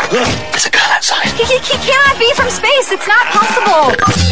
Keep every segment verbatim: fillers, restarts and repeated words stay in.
There's a girl outside. He, he, he cannot be from space. It's not possible.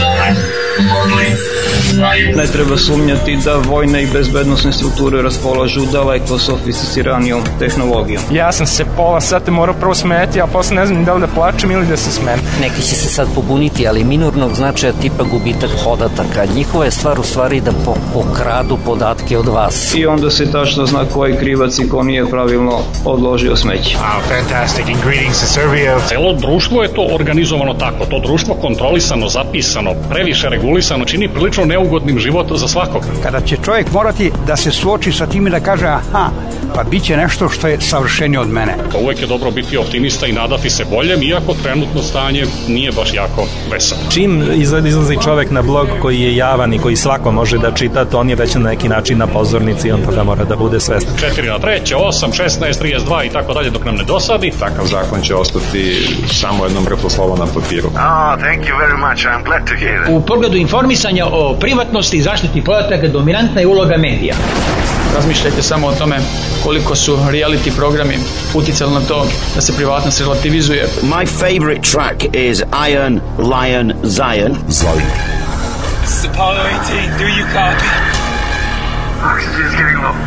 Ne treba sumnjati da vojne i bezbednosne strukture raspolažu daleko sofisticiranijom tehnologijom. Ja sam se pola sata morao prvo smeti, a posle ne znam da li da plačem ili da se smejem. Neki će se sad pobuniti, ali minornog značaja tipa gubitak podataka. Njihova je stvar u stvari da po, pokradu podatke od vas. I onda se tačno zna ko je krivac i ko nije pravilno odložio smeće. Wow, fantastic. And greetings to Serbia. Celo društvo je to organizovano tako. To društvo kontrolisano, zapisano, previše regulisano, čini prilično neugodnim život za svakog. Kada će čovjek morati da se suoči sa tim i da kaže aha, pa bit će nešto što je savršenije od mene. To uvek je dobro biti optimista i nadati se boljem, iako trenutno stanje nije baš jako veselo. Čim izlazi čovjek na blog koji je javan i koji svako može da čita, to on je već na neki način na pozornici i on toga mora da bude svestan. četiri na treće, osam, šesnaest, trideset dva i tako dalje dok nam ne dosadi. Takav zakon će ostati samo jednom mrtvo slovo na papiru. Oh, thank you very much. I'm glad to hear that. U pogledu informisanja o privatnosti i zaštiti podataka dominantna je uloga medija. Razmišljajte samo o tome koliko su reality programi uticali na to da se privatnost relativizuje. My favorite track is Iron Lion Zion. Zion. This is Apollo eighteen. Do you copy? Oxygen's getting low.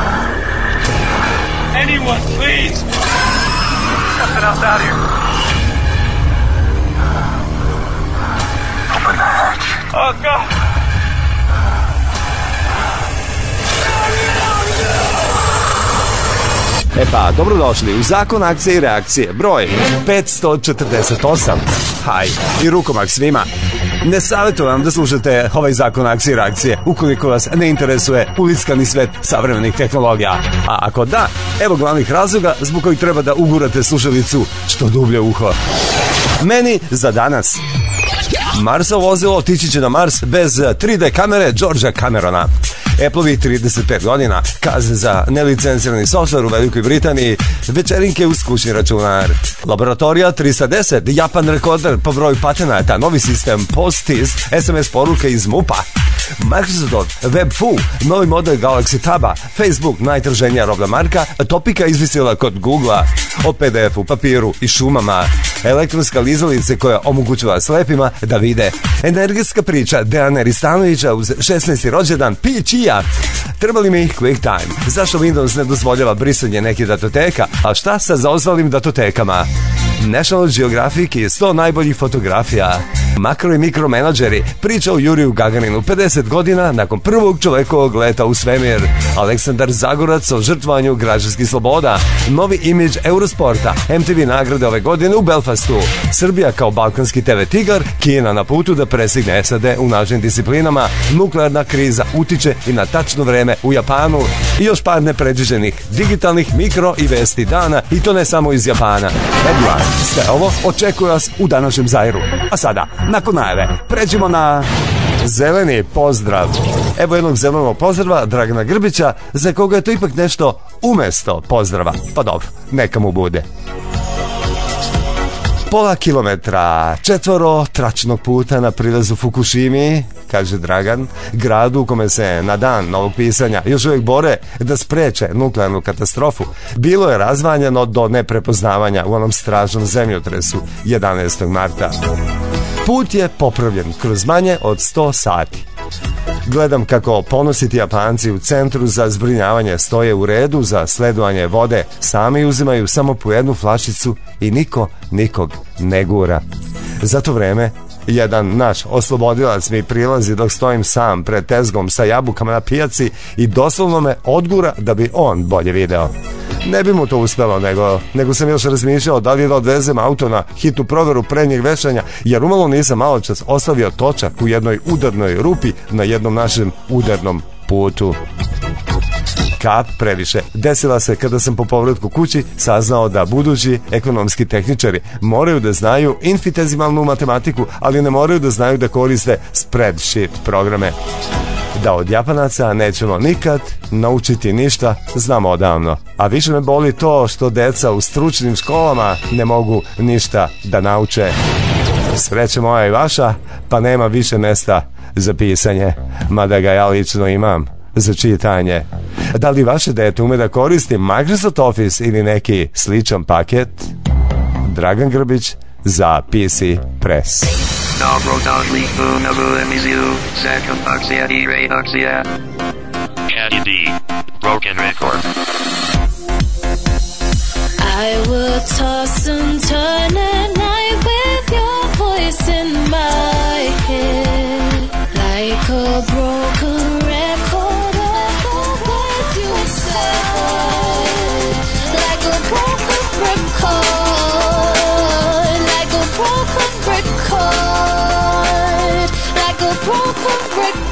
Anyone, please. Something else out here. Open the hatch. Oh, God. E pa, dobrodošli u Zakon akcije i reakcije, broj petsto četrdeset osam. Haj, i rukomak svima. Ne savjetujem da slušate ovaj Zakon akcije i reakcije ukoliko vas ne interesuje ulickani svet savremenih tehnologija. A ako da, evo glavnih razloga zbog kojih treba da ugurate slušalicu što dublje uho. Meni za danas. Marsovo vozilo otići će na Mars bez tri D kamere Georgea Camerona. Appleovih trideset pet godina, kazne za nelicencirani software u Velikoj Britaniji, večerinke uz kućni računar. Laboratorija tristo deset, Japan rekorder po broju patenata, novi sistem Post-Tist, S M S poruke iz MUP-a. Microsoft WebFu, novi model Galaxy Taba, Facebook najtraženija robna marka, Topika izvisila kod Googlea, o P D F-u, papiru i šumama, elektronska lizalice koja omogućava slepima da vide, energetska priča Dejana Ristanovića uz šesnaesti rođendan, Pićija. Trebali mi Quick Time, zašto Windows ne dozvoljava brisanje nekih datoteka, a šta sa zaozvalim datotekama? National Geographic i sto najboljih fotografija. Makro i mikromenadžeri, priča o Juriju Gagarinu, pedeset godina nakon prvog čovekovog leta u svemir. Aleksandar Zagorac o žrtvovanju građanskih sloboda. Novi imidž Eurosporta, M T V nagrade ove godine u Belfastu. Srbija kao balkanski T V tigar, Kina na putu da presigne S A D u našim disciplinama. Nuklearna kriza utiče i na tačno vreme u Japanu. I još par nepredviđenih digitalnih mikro i vesti dana, i to ne samo iz Japana. Headline, sve ovo očekuje vas u današnjem Zairu. A sada, nakon najave, pređimo na zeleni pozdrav. Evo jednog zelenog pozdrava Dragana Grbića, za koga je to ipak nešto umesto pozdrava. Pa dobro, neka mu bude. Pola kilometra četvoro tračnog puta na prilazu Fukushimi, kaže Dragan, gradu u kome se na dan novog pisanja još uvijek bore da spreče nuklearnu katastrofu, bilo je razvanjeno do neprepoznavanja u onom stražnom zemljotresu jedanaestog marta. Put je popravljen kroz manje od sto sati. Gledam kako ponositi Japanci u centru za zbrinjavanje stoje u redu za sledovanje vode, sami uzimaju samo po jednu flašicu i niko nikog ne gura. Za to vreme jedan naš oslobodilac mi prilazi dok stojim sam pred tezgom sa jabukama na pijaci i doslovno me odgura da bi on bolje video. Ne bi mu to uspelo, nego, nego sam još razmišljao da li da odvezem auto na hitnu proveru prednjeg vešanja, jer umalo nisam malo čas ostavio točak u jednoj udarnoj rupi na jednom našem udarnom putu. Kap previše desila se kada sam po povratku kući saznao da budući ekonomski tehničari moraju da znaju infinitezimalnu matematiku, ali ne moraju da znaju da koriste spreadsheet programe. Da od Japanaca nećemo nikad naučiti ništa, znamo odavno. A više me boli to što deca u stručnim školama ne mogu ništa da nauče. Sreća moja i vaša, pa nema više mesta za pisanje, mada ga ja lično imam za čitanje. Da li vaše dete ume da koristi Microsoft Office ili neki sličan paket? Dragan Grbić za P C Press. Dobro došli u novu emisiju Zakon akcija i reakcija. Caddy D, Broken Record. I will toss and turn at night with your voice in my head, like a broken record of the words you said, like a broken record, like a broken record, like a broken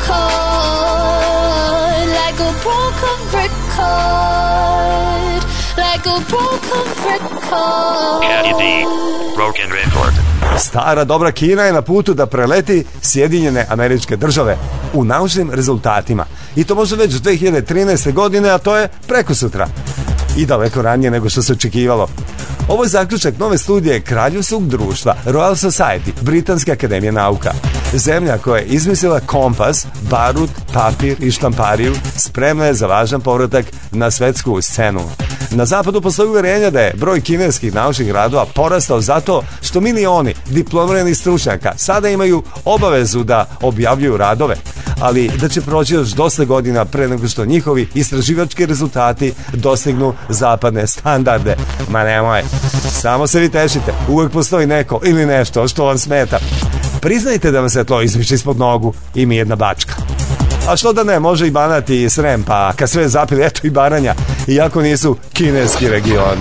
record, like a broken record, like a broken record. Caddy D, Broken Record. Stara dobra Kina je na putu da preleti Sjedinjene Američke Države u naučnim rezultatima. I to može već dve hiljade trinaeste. godine, a to je preko sutra. I daleko ranije nego što se očekivalo. Ovo je zaključak nove studije Kraljevskog društva Royal Society, Britanske akademije nauka. Zemlja koja je izmislila kompas, barut, papir i štampariju spremna je za važan povratak na svetsku scenu. Na zapadu postoji uverenja da je broj kineskih naučnih radova porastao zato što milioni diplomiranih stručnjaka sada imaju obavezu da objavljuju radove, ali da će proći još dosta godina pre nego što njihovi istraživački rezultati dostignu zapadne standarde. Ma nemoj, samo se vi tešite, uvek postoji neko ili nešto što vam smeta. Priznajte da vam se to izmiče ispod nogu i mi jedna bačka. A što da ne, može i Banat i Srem, pa kad sve zapili, eto i Baranja, iako nisu kineski regioni.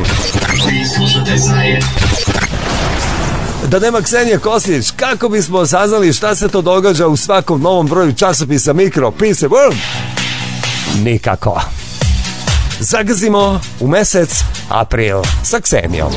Da nema Ksenije Koslić, kako bismo saznali šta se to događa u svakom novom broju časopisa Mikro, P C World? Nikako. Zagazimo u mesec april sa Ksenijom.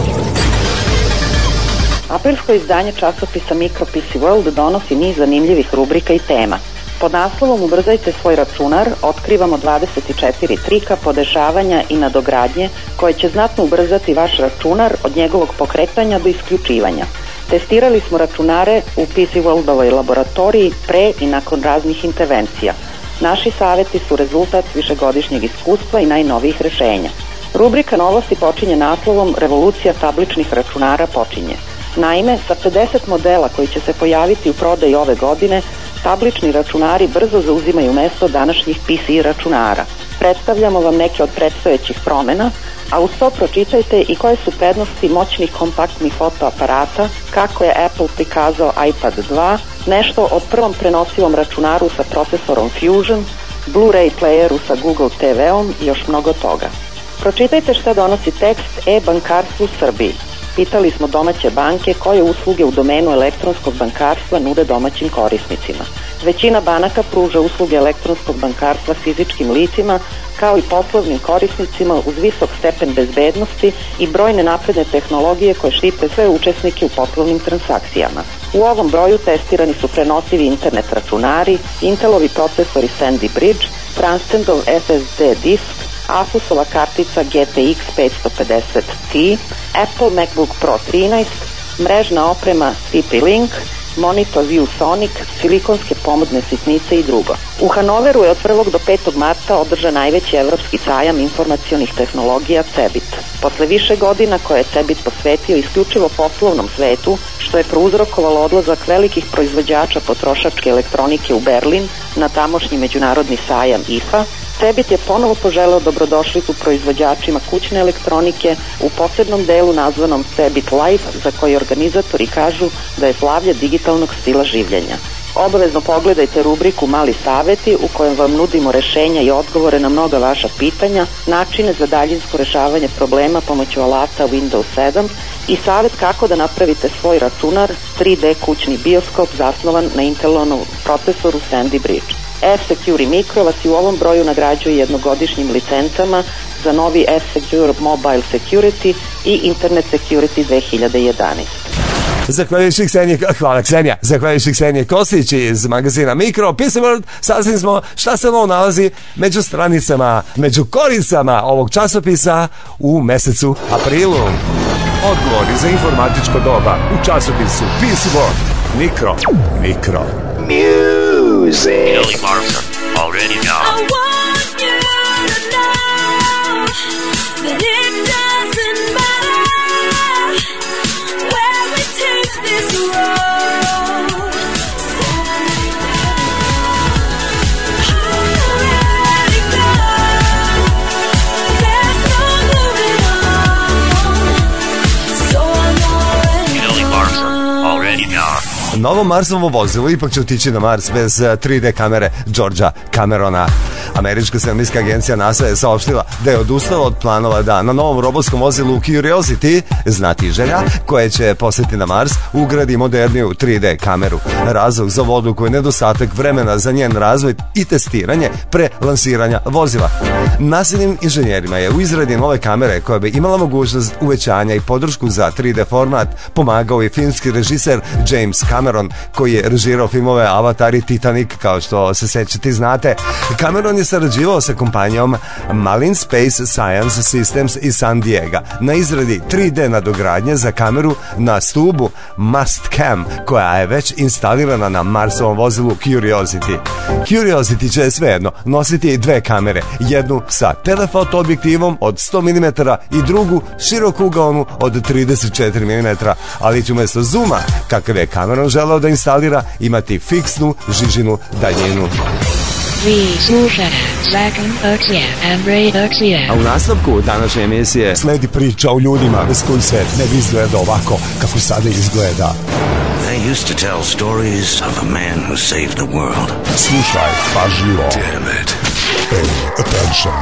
Aprilsko izdanje časopisa Mikro P C World donosi niz zanimljivih rubrika i tema. Pod naslovom Ubrzajte svoj računar otkrivamo dvadeset četiri trika, podešavanja i nadogradnje koje će znatno ubrzati vaš računar od njegovog pokretanja do isključivanja. Testirali smo računare u P C Worldovoj laboratoriji pre i nakon raznih intervencija. Naši saveti su rezultat višegodišnjeg iskustva i najnovijih rešenja. Rubrika novosti počinje naslovom Revolucija tabličnih računara počinje. Naime, sa pedeset modela koji će se pojaviti u prodaji ove godine, tablični računari brzo zauzimaju mesto današnjih P C računara. Predstavljamo vam neke od predstojećih promena, a uz to pročitajte i koje su prednosti moćnih kompaktnih fotoaparata, kako je Apple prikazao iPad dva, nešto o prvom prenosivom računaru sa procesorom Fusion, Blu-ray playeru sa Google T V-om i još mnogo toga. Pročitajte šta donosi tekst e-bankarstvu u Srbiji. Pitali smo domaće banke koje usluge u domenu elektronskog bankarstva nude domaćim korisnicima. Većina banaka pruža usluge elektronskog bankarstva fizičkim licima kao i poslovnim korisnicima uz visok stepen bezbednosti i brojne napredne tehnologije koje štite sve učesnike u poslovnim transakcijama. U ovom broju testirani su prenosivi internet računari, Intelovi procesori Sandy Bridge, Transcendov S S D disk, Asusova kartica G T X petsto pedeset Ti, Apple MacBook Pro trinaest, mrežna oprema C P-Link, monitor ViewSonic, silikonske pomodne sitnice i drugo. U Hanoveru je od prvog do petog marta održan najveći evropski sajam informacionih tehnologija Cebit. Posle više godina koje je Cebit posvetio isključivo poslovnom svetu, što je prouzrokovalo odlazak velikih proizvođača potrošačke elektronike u Berlin na tamošnji međunarodni sajam I F A, Cebit je ponovo poželeo dobrodošlicu proizvođačima kućne elektronike u posebnom delu nazvanom Cebit Life, za koji organizatori kažu da je slavlje digitalnog stila življenja. Obavezno pogledajte rubriku Mali saveti u kojem vam nudimo rešenja i odgovore na mnoga vaša pitanja, načine za daljinsko rešavanje problema pomoću alata Windows sedam i savet kako da napravite svoj računar tri D kućni bioskop zasnovan na Intelovom procesoru Sandy Bridge. F-Secure Micro vas i u ovom broju nagrađuje jednogodišnjim licencama za novi F-Secure Mobile Security i Internet Security dve hiljade jedanaeste. Zahvaljujući Ksenije, hvala Ksenija, zahvaljujući Ksenije Kostić iz magazina Mikro, P C World, saznali smo šta se novo nalazi među stranicama, među koricama ovog časopisa u mesecu aprilu. Odgovori za informatičko doba u časopisu P C World, Mikro, Mikro. Music. Kelly Clarkson, already know. I want you to know that it doesn't matter Novo Marsovo vozilo ipak će otići na Mars bez tri D kamere Georgea Camerona. Američka svemirska agencija NASA je saopštila da je odustala od planova da na novom robotskom vozilu Curiosity, znatiželja, koje će poslati na Mars, ugradi moderniju tri D kameru. Razlog za odluku je nedostatak vremena za njen razvoj i testiranje pre lansiranja vozila. NASA-nim inženjerima je u izradi nove kamere koja bi imala mogućnost uvećanja i podršku za tri D format pomagao i filmski režiser James Cameron, koji je režirao filmove Avatar i Titanic, kao što se sećate i znate. Cameron je sarađivao sa kompanijom Malin Space Science Systems iz San Diego na izradi tri D nadogradnje za kameru na stubu Mastcam, koja je već instalirana na Marsovom vozilu Curiosity. Curiosity će svejedno nositi dve kamere, jednu sa telefoto objektivom od sto milimetara i drugu širokugaonu od trideset četiri milimetra, ali će umjesto zooma, kakav je Cameron želeo da instalira, imati fiksnu žižinu daljinu. Vi slušate Zakon Akcija and Ray Akcija. A u nastavku današnje emisije sledi priča o ljudima bez koji se ne bi izgleda ovako kako sada izgleda. They used to tell stories of a man who saved the world. Slušaj pažljivo. Damn it. Pay attention.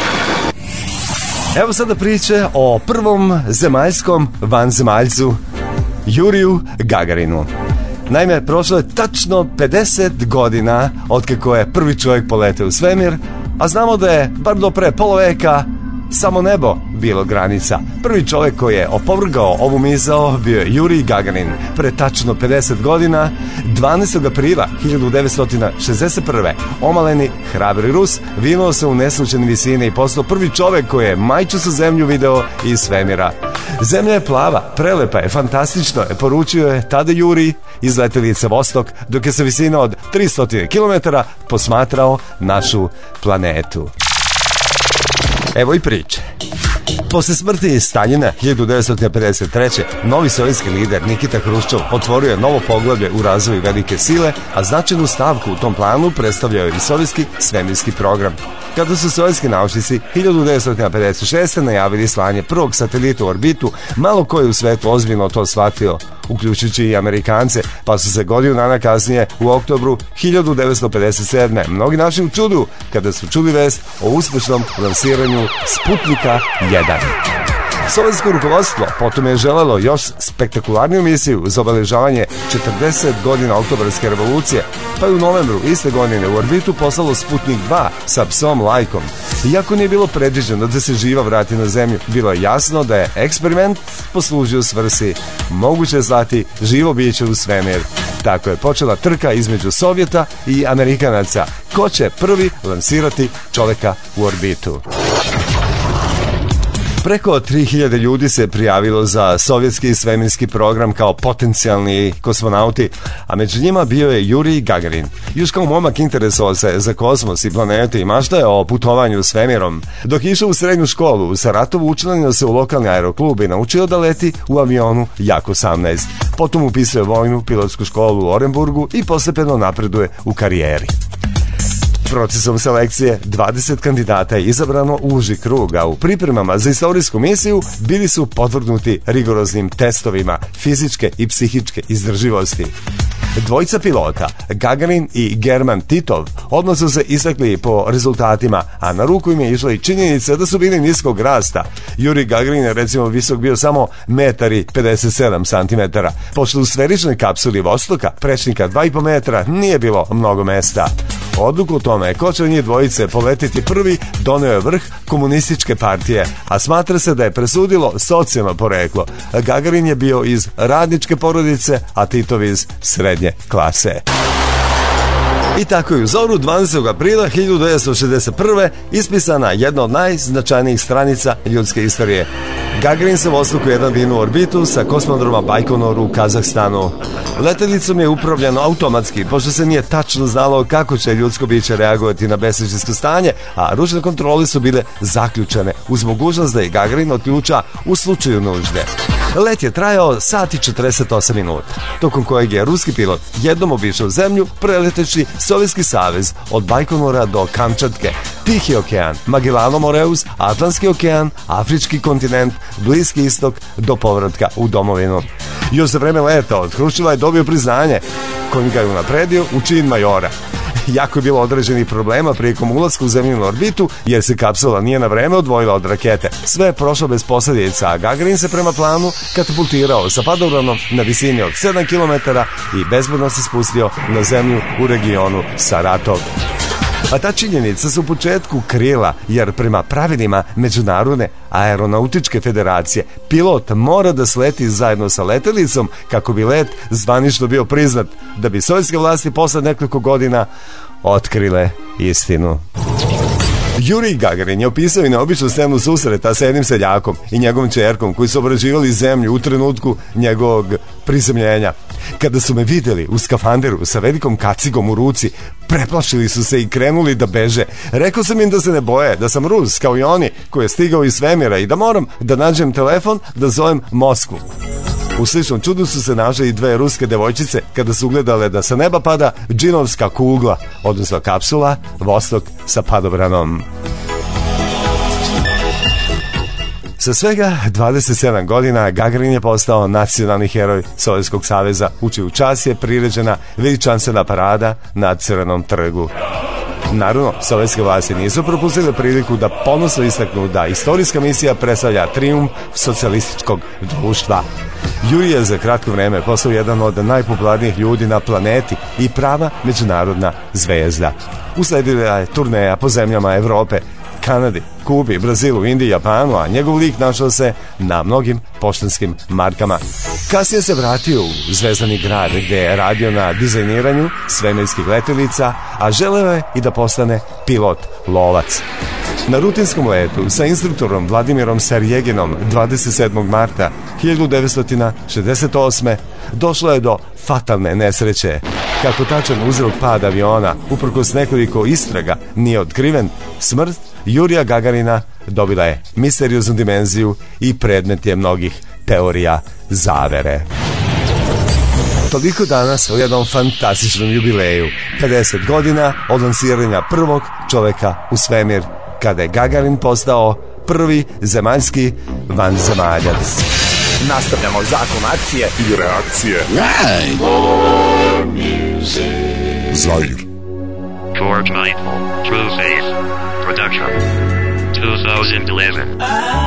Evo sada priče o prvom zemaljskom vanzemaljcu Juriju Gagarinu. Naime, prošlo je tačno pedeset godina otkako je prvi čovjek poleteo u svemir, a znamo da je, bar do pre poloveka, samo nebo bilo granica. Prvi čovjek koji je opovrgao ovu misao bio je Jurij Gagarin. Pre tačno pedeset godina, dvanaestog aprila hiljadu devetsto šezdeset prve. omaleni, hrabri Rus vinuo se u neslučajne visine i postao prvi čovjek koji je majčicu zemlju video iz svemira. Zemlja je plava, prelepa je, fantastično je, poručio je tada Jurij iz letelice Vostok, dok je sa visine od tristo kilometara posmatrao našu planetu. Evo i priče. Posle smrti Staljina hiljadu devetsto pedeset treće. novi sovjetski lider Nikita Hruščov otvorio je novo poglavlje u razvoju velike sile, a značajnu stavku u tom planu predstavljao je i sovjetski svemirski program. Kada su sovjetski naučnici hiljadu devetsto pedeset šeste. najavili slanje prvog satelita u orbitu, malo ko je u svetu ozbiljno to shvatio, uključujući i Amerikance, pa su se godinu dana kasnije, u oktobru hiljadu devetsto pedeset sedme. mnogi našli u čudu kada su čuli vest o uspešnom lansiranju Sputnika jedan. Sovjetsko rukovodstvo potom je želelo još spektakularniju misiju za obeležavanje četrdeset godina oktobarske revolucije, pa je u novembru iste godine u orbitu poslalo Sputnik dva sa psom Lajkom. Iako nije bilo predviđeno da se živa vrati na zemlju, bilo je jasno da je eksperiment poslužio svrsi. Moguće je slati živo biće u svemir. Tako je počela trka između Sovjeta i Amerikanaca. Ko će prvi lansirati čoveka u orbitu? Preko tri hiljade ljudi se prijavilo za sovjetski svemirski program kao potencijalni kosmonauti, a među njima bio je Jurij Gagarin. Još kao momak interesovao se za kosmos i planete i mašta je o putovanju svemirom. Dok je išao u srednju školu u Saratovu, učlanio se u lokalni aeroklub i naučio da leti u avionu Jak osamnaest. Potom upisuje vojnu pilotsku školu u Orenburgu i postepeno napreduje u karijeri. Procesom selekcije dvadeset kandidata je izabrano u uži krug, a u pripremama za istorijsku misiju bili su podvrgnuti rigoroznim testovima fizičke i psihičke izdrživosti. Dvojica pilota, Gagarin i German Titov, odmah su se istakli po rezultatima, a na ruku im je išla i činjenica da su bili niskog rasta. Jurij Gagarin je recimo visok bio samo metar i pedeset sedam centimetara, pošto u sferičnoj kapsuli Vostoka, prečnika dva i po metra, nije bilo mnogo mesta. Odluku o tome ko će od njih dvojice poletiti prvi doneo je vrh komunističke partije, a smatra se da je presudilo socijalno poreklo. Gagarin je bio iz radničke porodice, a Titov iz srednje klase. I tako je u zoru dvanaestog aprila hiljadu devetsto šezdeset prve. ispisana jedna od najznačajnijih stranica ljudske istorije. Gagarin se Vostoku jedan vinuo u orbitu sa kosmodroma Bajkonur u Kazahstanu. Letelicom je upravljeno automatski, pošto se nije tačno znalo kako će ljudsko biće reagovati na besvečinsko stanje, a ručne kontrole su bile zaključene uz mogućnost da je Gagarin otključa u slučaju nužde. Let je trajao sat i četrdeset osam minuta, tokom kojeg je ruski pilot jednom obišao zemlju preleteći Sovjetski savez od Bajkonura do Kamčatke, Tihi okean, Magellano Moreus, Atlantski okean, Afrički kontinent, Bliski istok do povratka u domovinu. Još za vreme leta od Hruščova je dobio priznanje kojim ga je unapredio u čin majora. Jako je bilo određenih problema prilikom ulaska u zemljinu orbitu, jer se kapsula nije na vreme odvojila od rakete. Sve je prošlo bez posljedica, a Gagarin se prema planu katapultirao sa padobranom na visini od sedam kilometara i bezbedno se spustio na zemlju u regionu Saratov. A ta činjenica se u početku krila, jer prema pravilima Međunarodne aeronautičke federacije pilot mora da sleti zajedno sa letelicom kako bi let zvanično bio priznat, da bi sovjetske vlasti posle nekoliko godina otkrile istinu. Jurij Gagarin je opisao i neobičnu scenu susreta sa jednim seljakom i njegovom čerkom koji su obrađivali zemlju u trenutku njegovog prizemljenja. Kada su me videli u skafanderu sa velikom kacigom u ruci, preplašili su se i krenuli da beže. Rekao sam im da se ne boje, da sam Rus kao i oni koji je stigao iz svemira i da moram da nađem telefon da zovem Moskvu. U sličnom čudu su se našle i dve ruske devojčice kada su ugledale da sa neba pada džinovska kugla, odnosno kapsula Vostok sa padobranom. Sa svega dvadeset sedam godina Gagarin je postao nacionalni heroj Sovjetskog saveza, u čiju čast je priređena veličanstvena parada na Crvenom trgu. Naravno, sovjetske vlasti nisu propustile priliku da ponosno istaknu da istorijska misija predstavlja trijumf socijalističkog društva. Jurij je za kratko vreme postao jedan od najpopularnijih ljudi na planeti i prava međunarodna zvezda. Usledila je turneja po zemljama Evrope, Kanadi, Kubi, Brazilu, Indiji, Japanu, a njegov lik našao se na mnogim poštanskim markama. Kasnije se vratio u Zvezdani grad gde je radio na dizajniranju svemirskih letelica, a želeo je i da postane pilot lovac. Na rutinskom letu sa instruktorom Vladimirom Serjeginom dvadeset sedmog marta hiljadu devetsto šezdeset osme došlo je do fatalne nesreće. Kako tačan uzrok pada aviona, uprkos nekoliko istraga, nije otkriven, smrt Jurija Gagarina dobila je misterioznu dimenziju i predmet je mnogih teorija zavere. Toliko danas o jednom fantastičnom jubileju, pedeset godina od lansiranja prvog čoveka u svemir, kada je Gagarin postao prvi zemaljski vanzemaljac. Nastavljamo zakon akcije i reakcije. Zair. George Michael, True Faith, Production, twenty eleven.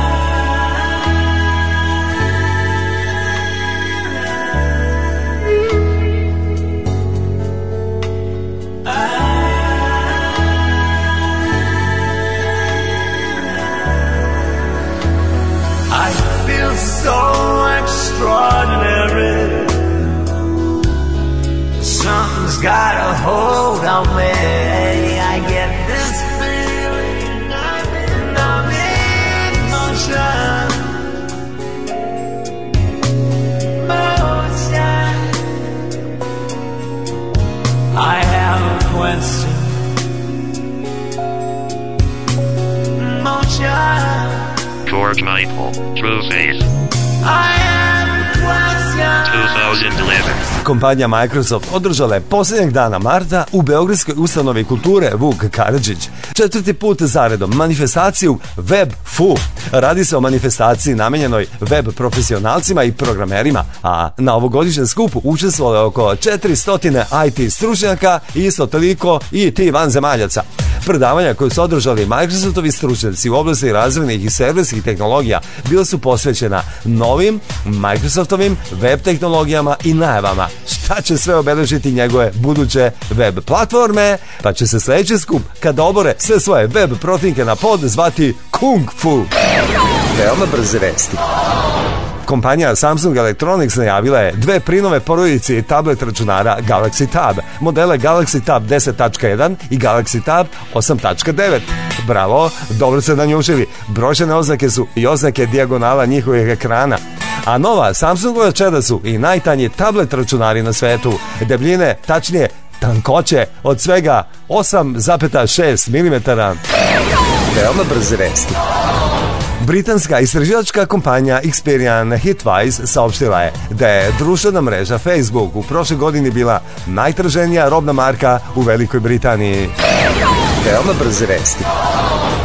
I feel so extraordinary. Something's got a hold on me. I get this feeling I'm in, I'm in motion. Motion. I have a question. Motion. George Michael, True Faith. I have a question. twenty eleven. Kompanija Microsoft održala je posljednjeg dana marta u Beogradskoj ustanovi kulture Vuk Karadžić četvrti put zaredom manifestaciju WebFu. Radi se o manifestaciji namenjenoj web profesionalcima i programerima, a na ovogodišnjem skupu učestvovalo je oko četiristo I T stručnjaka i isto toliko I T vanzemaljaca. Predavanja koje su održali Microsoftovi stručnjaci u oblasti razvojnih i serverskih tehnologija bila su posvećena novim Microsoftovim web tehnologijama i najavama šta će sve obeležiti njegove buduće web platforme, pa će se sljedeći skup, kada obore sve svoje web protivnike na pod, zvati Kung Fu. Veoma brze vesti. Kompanija Samsung Electronics najavila je dve prinove porodice i tablet računara Galaxy Tab, modele Galaxy Tab deset tačka jedan i Galaxy Tab osam tačka devet. Bravo, dobro se nanjušili. Brojčane oznake su i oznake dijagonala njihovih ekrana. A nova Samsungova čeda su i najtanji tablet računari na svetu, debljine, tačnije tankoće od svega osam zarez šest milimetara. Veoma brze vesti. Britanska istraživačka kompanija Experian Hitwise saopštila je da je društvena mreža Facebook u prošle godini bila najtraženija robna marka u Velikoj Britaniji. Veoma brze vesti.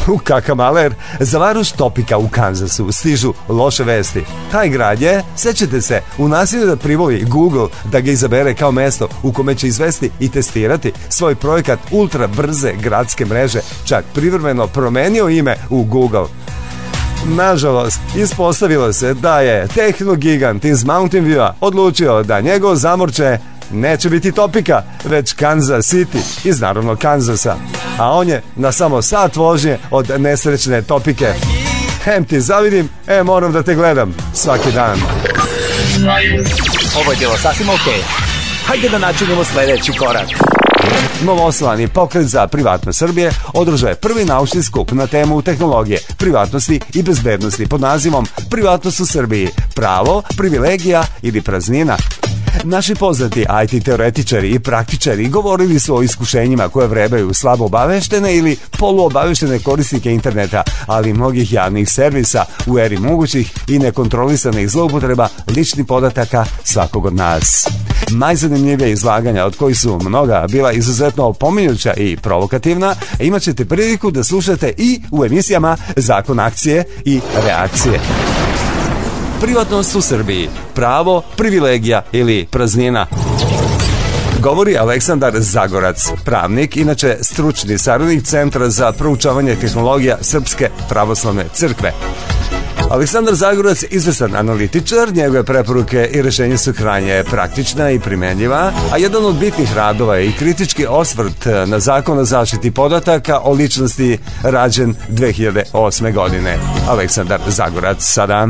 U kakamaler, za varuš Topeka u Kansasu stižu loše vesti. Taj grad je, sećate se, u nasilju da privoli Google da ga izabere kao mesto u kome će izvesti i testirati svoj projekat ultra brze gradske mreže, čak privremeno promenio ime u Google. Nažalost, ispostavilo se da je tehnogigant iz Mountain Viewa odlučio da njegov zamorče neće biti Topeka, već Kansas City iz naravno Kansasa. A on je na samo sat vožnje od nesrećne Topeke. Hem ti zavidim, e moram da te gledam svaki dan. Ovo je bilo sasvim okej. Okay. Hajde da načinimo sledeći korak. Novoosnovani pokret za privatnost Srbije održao je prvi naučni skup na temu tehnologije, privatnosti i bezbednosti pod nazivom Privatnost u Srbiji, pravo, privilegija ili praznina. Naši poznati I T teoretičari i praktičari govorili su o iskušenjima koje vrebaju slabo obaveštene ili poluobaveštene korisnike interneta, ali i mnogih javnih servisa u eri mogućih i nekontrolisanih zloupotreba ličnih podataka svakog od nas. Najzanimljivije izlaganja, od kojih su mnoga bila izuzetno opominjuća i provokativna, imat ćete priliku da slušate i u emisijama Zakon akcije i reakcije. Privatnost u Srbiji, pravo, privilegija ili praznina. Govori Aleksandar Zagorac, pravnik, inače stručni saradnik Centra za proučavanje tehnologija Srpske pravoslavne crkve. Aleksandar Zagorac je izvestan analitičar, njegove preporuke i rešenja su krajnje praktična i primenljiva, a jedan od bitnih radova je i kritički osvrt na Zakon o zaštiti podataka o ličnosti rađen dve hiljade osme. godine. Aleksandar Zagorac sada.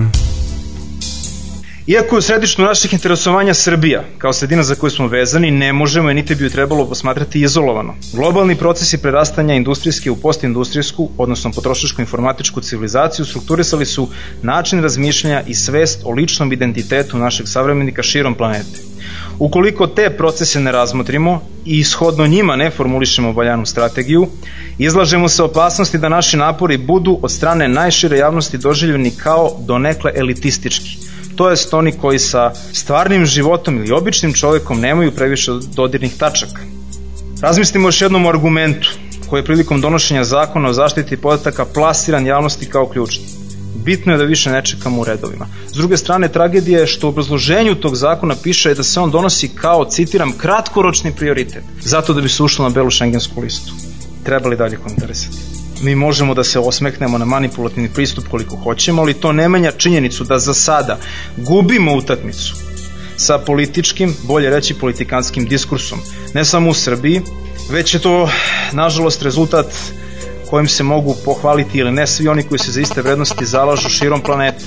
Iako je u središtu naših interesovanja Srbija, kao sredina za koju smo vezani, ne možemo i niti bi ju trebalo posmatrati izolovano. Globalni procesi prerastanja industrijske u postindustrijsku, odnosno potrošačku informatičku civilizaciju, strukturisali su način razmišljanja i svest o ličnom identitetu našeg savremenika širom planete. Ukoliko te procese ne razmotrimo i ishodno njima ne formulišemo valjanu strategiju, izlažemo se opasnosti da naši napori budu od strane najšire javnosti doživljeni kao donekle elitistički. To jest oni koji sa stvarnim životom ili običnim čovekom nemaju previše dodirnih tačaka. Razmislimo još jednom o argumentu koji je prilikom donošenja zakona o zaštiti podataka plasiran javnosti kao ključni. Bitno je da više ne čekamo u redovima. S druge strane, tragedija je što u obrazloženju tog zakona piše da se on donosi kao, citiram, kratkoročni prioritet, zato da bi se ušlo na belu šengensku listu. Treba li dalje komentarisati? Mi možemo da se osmeknemo na manipulativni pristup koliko hoćemo, ali to ne menja činjenicu da za sada gubimo utakmicu sa političkim, bolje reći politikanskim diskursom. Ne samo u Srbiji, već je to, nažalost, rezultat kojim se mogu pohvaliti ili ne svi oni koji se za iste vrednosti zalažu širom planete.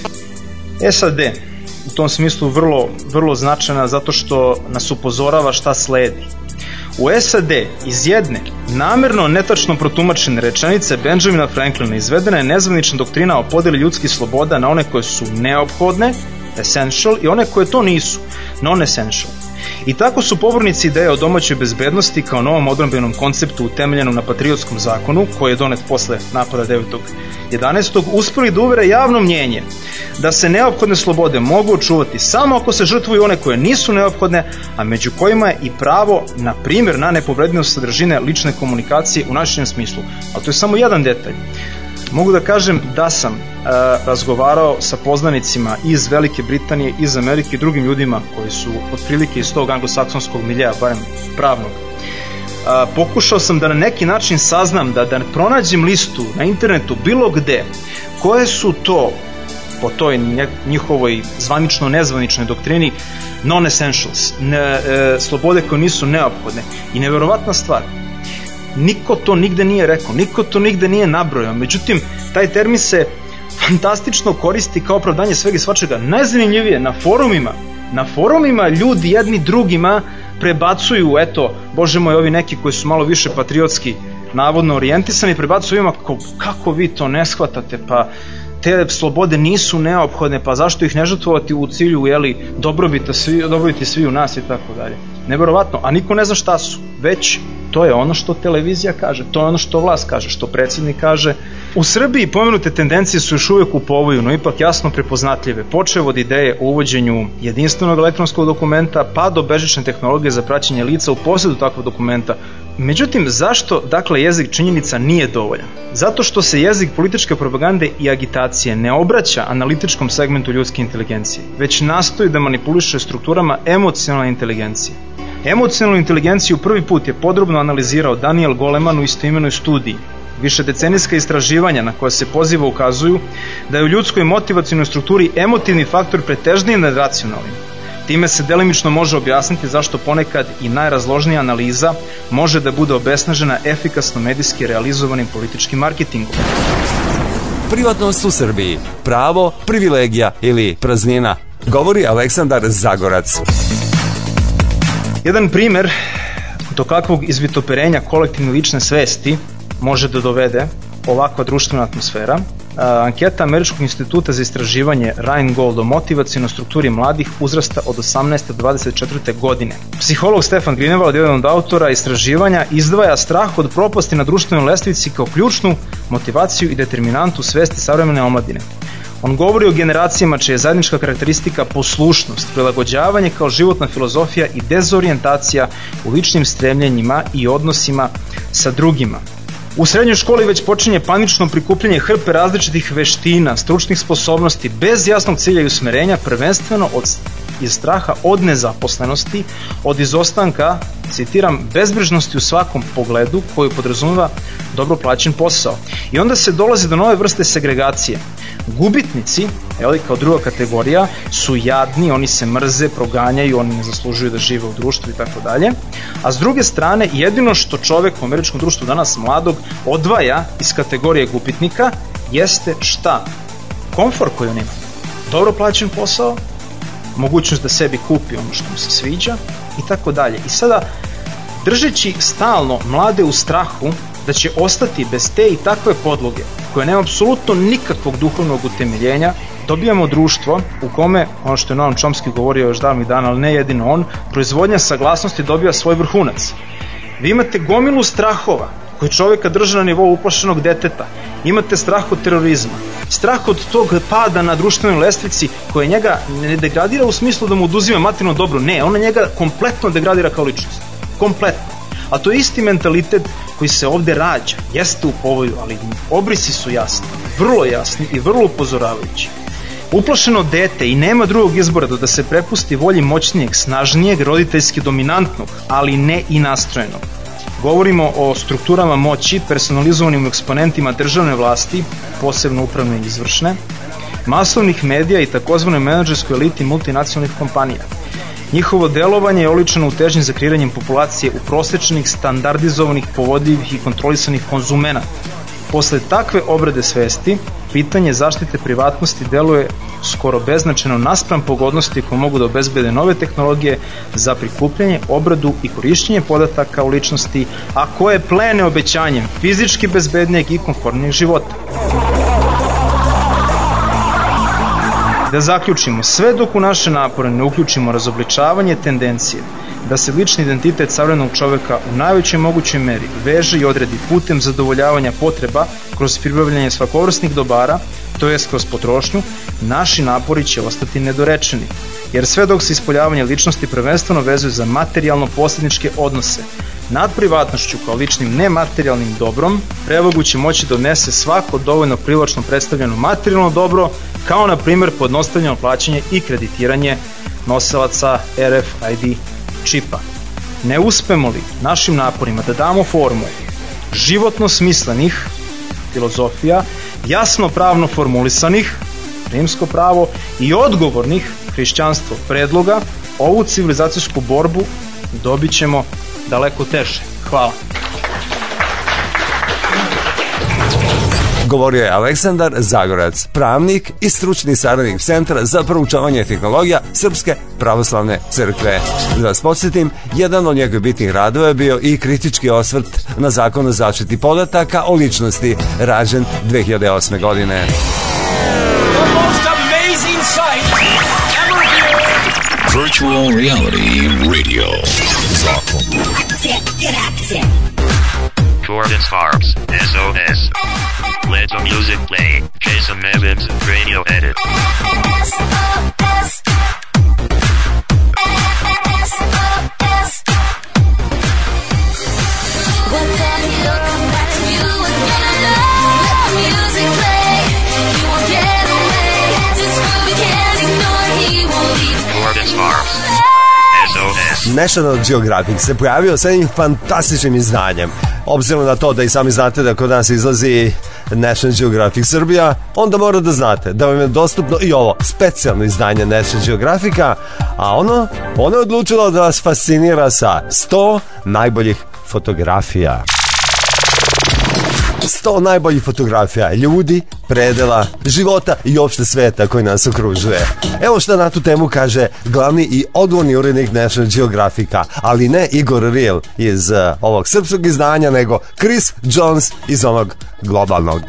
S A D u tom smislu vrlo, vrlo značajna zato što nas upozorava šta sledi. U S A D iz jedne namerno netačno protumačene rečenice Benjamina Franklina izvedena je nezvanična doktrina o podeli ljudskih sloboda na one koje su neophodne, essential, i one koje to nisu, non-essential. I tako su pobornici ideje o domaćoj bezbednosti kao novom odbrambenom konceptu utemeljenom na patriotskom zakonu, koji je donet posle napada devetog jedanaestog uspeli da uvere javno mnjenje da se neophodne slobode mogu očuvati samo ako se žrtvuju one koje nisu neophodne, a među kojima je i pravo, na primjer, na nepovrednost sadržine lične komunikacije u našem smislu. Ali to je samo jedan detalj. Mogu da kažem da sam e, razgovarao sa poznanicima iz Velike Britanije, iz Amerike i drugim ljudima koji su otprilike iz tog anglosaksonskog miljeja, barem pravnog. E, pokušao sam da na neki način saznam, da, da pronađem listu na internetu bilo gde, koje su to po toj njihovoj zvanično nezvaničnoj doktrini non-essentials, ne, e, slobode koje nisu neophodne. I neverovatna stvar, niko to nigde nije rekao, niko to nigde nije nabrojao, međutim taj termin se fantastično koristi kao opravdanje svega i svačega. Najzanimljivije, na forumima na forumima ljudi jedni drugima prebacuju, eto, bože moj, ovi neki koji su malo više patriotski navodno orijentisani, prebacuju ima kako, kako vi to ne shvatate, pa te slobode nisu neophodne, pa zašto ih ne žrtvovati u cilju, jeli, dobrobiti svi, dobrobiti svi u nas i tako dalje. Neverovatno, a niko ne zna šta su, već to je ono što televizija kaže, to je ono što vlast kaže, što predsjednik kaže. U Srbiji pomenute tendencije su još uvijek u povoju, no ipak jasno prepoznatljive, počev od ideje o uvođenju jedinstvenog elektronskog dokumenta, pa do bežične tehnologije za praćenje lica u posjedu takvog dokumenta. Međutim, zašto, dakle, jezik činjenica nije dovoljan? Zato što se jezik političke propagande i agitacije ne obraća analitičkom segmentu ljudske inteligencije, već nastoji da manipuliše strukturama emocionalne inteligencije. Emocionalnu inteligenciju prvi put je podrobno analizirao Daniel Goleman u istoimenoj studiji. Višedecenijska istraživanja na koja se poziva ukazuju da je u ljudskoj motivacionoj strukturi emotivni faktor pretežniji nad racionalnim. Time se delimično može objasniti zašto ponekad i najrazložnija analiza može da bude obesnažena efikasno medijski realizovanim političkim marketingom. Privatnost u Srbiji, pravo, privilegija ili praznina, govori Aleksandar Zagorac. Jedan primer do kakvog izvitoperenja kolektivne lične svesti može da dovede ovakva društvena atmosfera. Anketa Američkog instituta za istraživanje Rheingold o motivacionoj strukturi mladih uzrasta od osamnaeste do dvadeset četvrte godine. Psiholog Stefan Greenwald, jedan od autora istraživanja, izdvaja strah od propasti na društvenoj lestvici kao ključnu motivaciju i determinantu svesti savremene omladine. On govori o generacijama čija je zajednička karakteristika poslušnost, prilagođavanje kao životna filozofija i dezorijentacija u ličnim stremljenjima i odnosima sa drugima. U srednjoj školi već počinje panično prikupljanje hrpe različitih veština, stručnih sposobnosti, bez jasnog cilja i usmerenja, prvenstveno od, iz straha od nezaposlenosti, od izostanka, citiram, bezbrižnosti u svakom pogledu koju podrazumeva dobro plaćen posao. I onda se dolazi do nove vrste segregacije. Gubitnici, jeli, kao druga kategorija, su jadni, oni se mrze, proganjaju, oni ne zaslužuju da žive u društvu i tako dalje. A s druge strane, jedino što čovek u američkom društvu danas mladog odvaja iz kategorije gubitnika jeste šta? Komfor koji on ima. Dobro plaćen posao, mogućnost da sebi kupi ono što mu se sviđa i tako dalje. I sada, držeći stalno mlade u strahu da će ostati bez te i takve podloge koje nema apsolutno nikakvog duhovnog utemeljenja, dobijamo društvo u kome, ono što je Noam Chomsky govorio još davnih dana, ali ne jedino on, proizvodnja saglasnosti dobija svoj vrhunac. Vi imate gomilu strahova koji čovjeka drže na nivou uplašenog deteta. Imate strah od terorizma, strah od tog pada na društvenoj lestvici koje njega ne degradira u smislu da mu oduzima materijalno dobro, ne, ona njega kompletno degradira kao ličnost, kompletno. A to je isti mentalitet koji se ovde rađa, jeste u povoju, ali obrisi su jasni, vrlo jasni i vrlo upozoravajući. Uplašeno dete i nema drugog izbora da se prepusti volji moćnijeg, snažnijeg, roditeljski dominantnog, ali ne i nastrojenog. Govorimo o strukturama moći, personalizovanim eksponentima državne vlasti, posebno upravne i izvršne, masovnih medija i takozvanoj menadžerskoj eliti multinacionalnih kompanija. Njihovo delovanje je oličeno u težnji za kreiranjem populacije u prosečnih, standardizovanih, povodljivih i kontrolisanih konzumenata. Posle takve obrade svesti, pitanje zaštite privatnosti deluje skoro beznačajno naspram pogodnosti koje mogu da obezbede nove tehnologije za prikupljanje, obradu i korišćenje podataka o ličnosti, a koje plene obećanjem fizički bezbednijeg i komfortnijeg života. Da zaključimo, sve dok u naše napore ne uključimo razobličavanje tendencije da se lični identitet savremenog čoveka u najvećoj mogućoj meri veže i odredi putem zadovoljavanja potreba kroz pribavljanje svakovrsnih dobara, to jest kroz potrošnju, naši napori će ostati nedorečeni. Jer sve dok se ispoljavanje ličnosti prvenstveno vezuje za materijalno-posredničke odnose, nad privatnošću kao ličnim nematerijalnim dobrom, prevagu će moći da odnese svako dovoljno privlačno predstavljeno materijalno dobro, kao na primjer pojednostavljeno plaćanje i kreditiranje nosilaca R F I D čipa. Ne uspemo li našim naporima da damo formu životno smislenih filozofija, jasno pravno formulisanih, rimsko pravo, i odgovornih, hrišćanstvo, predloga, ovu civilizacijsku borbu dobit ćemo daleko teže. Hvala. Govorio je Aleksandar Zagorac, pravnik i stručni saradnik Centra za proučavanje tehnologija Srpske pravoslavne crkve. Da vas podsjetim, jedan od njegovih bitnih radova je bio i kritički osvrt na Zakon o zaštiti podataka o ličnosti, rađen dve hiljade osme. godine. Virtual Reality Radio. Zakon. Jordan Sparks, S O S. Let the music play. Jason Evans, radio edit. S O S. National Geographic se pojavio sa jednim fantastičnim izdanjem. Obzirom na to da i sami znate da kod nas izlazi National Geographic Srbija, onda mora da znate da vam je dostupno i ovo specijalno izdanje National Geographica, a ono, ono je odlučilo da vas fascinira sa sto najboljih fotografija. sto najboljih fotografija ljudi, predela, života i opšte sveta koji nas okružuje. Evo šta na tu temu kaže glavni i odgovorni urednik National Geographica, ali ne Igor Riel iz uh, ovog srpskog izdanja, nego Chris Jones iz onog globalnog.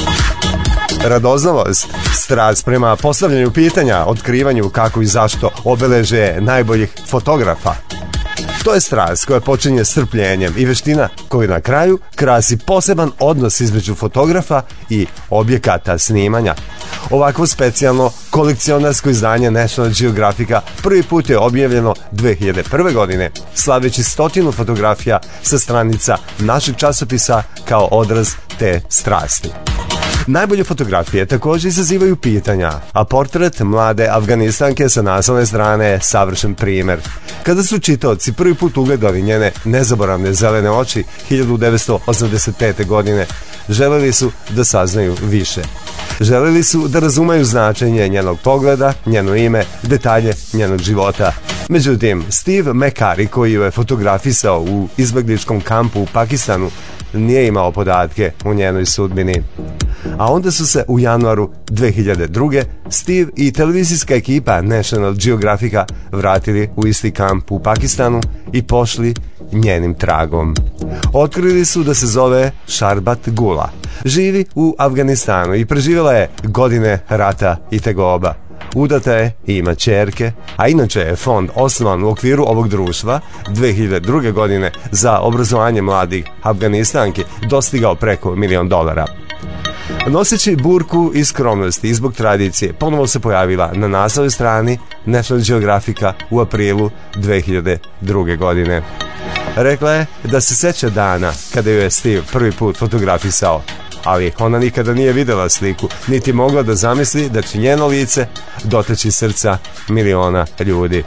Radoznalost, strast prema postavljanju pitanja, otkrivanju kako i zašto obeleže najboljih fotografa. To je strast koja počinje strpljenjem i veština koju na kraju krasi poseban odnos između fotografa i objekata snimanja. Ovakvo specijalno kolekcionarsko izdanje National Geographica prvi put je objavljeno dve hiljade prve. godine, slaveći stotinu fotografija sa stranica našeg časopisa kao odraz te strasti. Najbolje fotografije također izazivaju pitanja, a portret mlade Afganistanke sa naslovne strane je savršen primjer. Kada su čitaoci prvi put ugledali njene nezaboravne zelene oči hiljadu devetsto osamdeset pete. godine, želeli su da saznaju više. Želeli su da razumeju značenje njenog pogleda, njeno ime, detalje njenog života. Međutim, Steve McCurry, koji je fotografisao u izbegličkom kampu u Pakistanu, nije imao podatke o njenoj sudbini. A onda su se u januaru dve hiljade druge. Steve i televizijska ekipa National Geographica vratili u isti kamp u Pakistanu i pošli njenim tragom. Otkrili su da se zove Sharbat Gula. Živi u Afganistanu i preživjela je godine rata i tegoba. Udata je i ima ćerke, a inače je fond osnovan u okviru ovog društva dve hiljade druge. godine za obrazovanje mladih Afganistanki dostigao preko milion dolara. Noseći burku i skromnosti i zbog tradicije, ponovo se pojavila na naslovnoj strani National Geographica u aprilu dve hiljade druge. godine. Rekla je da se seća dana kada ju je Steve prvi put fotografisao, ali ona nikada nije videla sliku, niti mogla da zamisli da će njeno lice doteći srca miliona ljudi.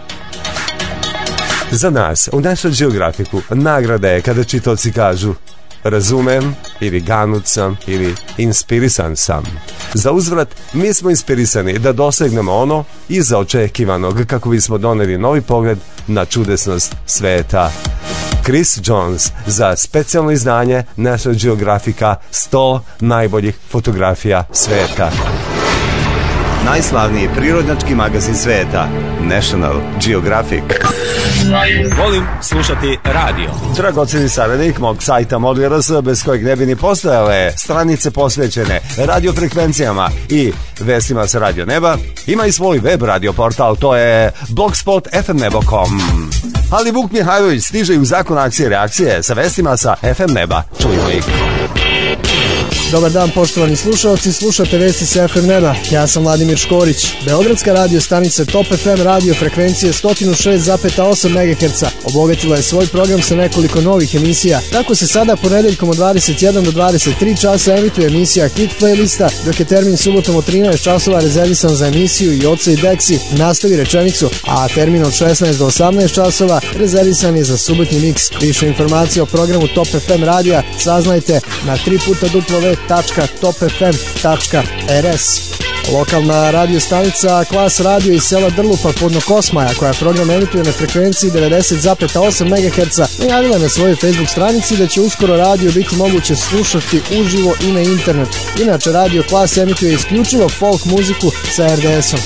Za nas, u National Geographicu, nagrada je kada čitaoci kažu razumem, ili ganut sam, ili inspirisan sam. Za uzvrat, mi smo inspirisani da dosegnemo ono iza očekivanog kako bismo doneli novi pogled na čudesnost sveta. Chris Jones za specijalno izdanje National Geographica sto najboljih fotografija sveta. Najslavniji prirodnjački magazin sveta, National Geographic. Volim slušati radio. Dragoceni saradnik mog sajta Modli.rs, bez kojeg ne bi ni postojale stranice posvećene radiofrekvencijama i vestima sa radio neba, ima i svoj web radio portal, to je blogspot f m nebo dot com. Ali Vuk Mihajlović stiže i u zakon akcije i reakcije sa vestima sa F M neba. Čujmo ih. Dobar dan poštovani slušalci, slušate vesti sa F M neba. Ja sam Vladimir Škorić. Beogradska radio stanica Top F M radio frekvencije sto šest zarez osam megaherca obogatila je svoj program sa nekoliko novih emisija. Tako se sada ponedeljkom od dvadeset jedan do dvadeset tri časa emituje emisija Hit Playlista, dok je termin subotom od trinaest časova rezervisan za emisiju i Oca i Deksi nastavi rečenicu, a termin od šesnaest do osamnaest časova rezervisan je za subotnji miks. Više informacija o programu Top F M radija saznajte na tri puta w tačka top f m tačka r s. Lokalna radio stanica Klas radio iz sela Drlupa podno Kosmaja, koja program emituje na frekvenciji devedeset zarez osam megaherca, najavila na svojoj Facebook stranici da će uskoro radio biti moguće slušati uživo i na internetu. Inače, radio Klas emituje isključivo folk muziku sa R D S-om.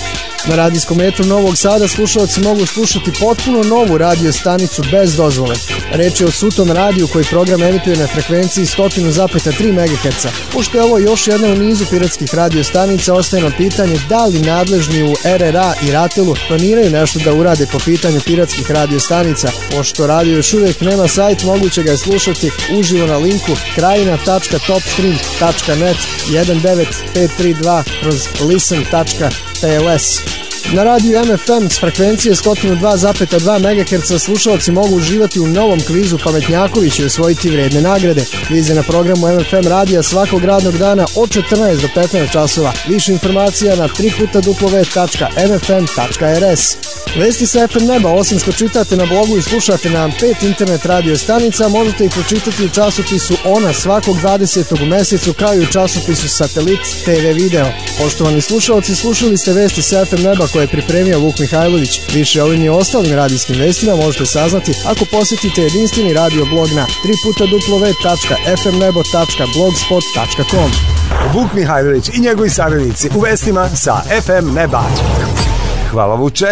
Na radijskom metru Novog Sada slušalci mogu slušati potpuno novu radio stanicu bez dozvole. Reč je o Sutton radiju koji program emituje na frekvenciji sto zarez tri megaherca. Pošto je ovo još jedna u nizu piratskih radio stanica, ostaje nam pitanje da li nadležni u R R A i Ratelu planiraju nešto da urade po pitanju piratskih radio stanica. Pošto radio još uvijek nema sajt, moguće ga je slušati uživo na linku krajina tačka topstream tačka net jedan devet pet tri dva kroz listen tačka p l s. Na radiju M F M s frekvencije sto dva zarez dva megaherca slušalci mogu uživati u novom kvizu Pametnjaković i osvojiti vredne nagrade. Kviz je na programu M F M radija svakog radnog dana od četrnaest do petnaest časova. Više informacija na tri puta w tačka m f m tačka r s. Vesti sa F M neba, osim što čitate na blogu i slušate na pet internet radio stanica, možete i pročitati u časopisu Ona svakog dvadesetog u mesecu, kao i u časopisu Satelit T V video. Poštovani slušalci, slušali ste vesti sa F M neba koje je pripremio Vuk Mihajlović. Više ovim i ostalim radijskim vestima možete saznati ako posjetite jedinstveni radio blog na tri puta w tačka f m nebo tačka blogspot tačka com. Vuk Mihajlović i njegovi saradnici u vestima sa F M neba. Hvala Vuče.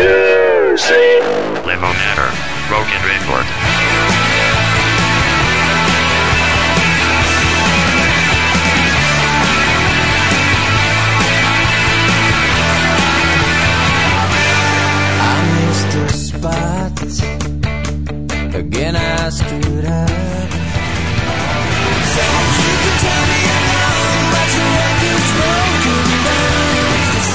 Level Matter, Broken Record. Again I stood up. Said you could tell me I'm wrong, but your record's broken down. It's the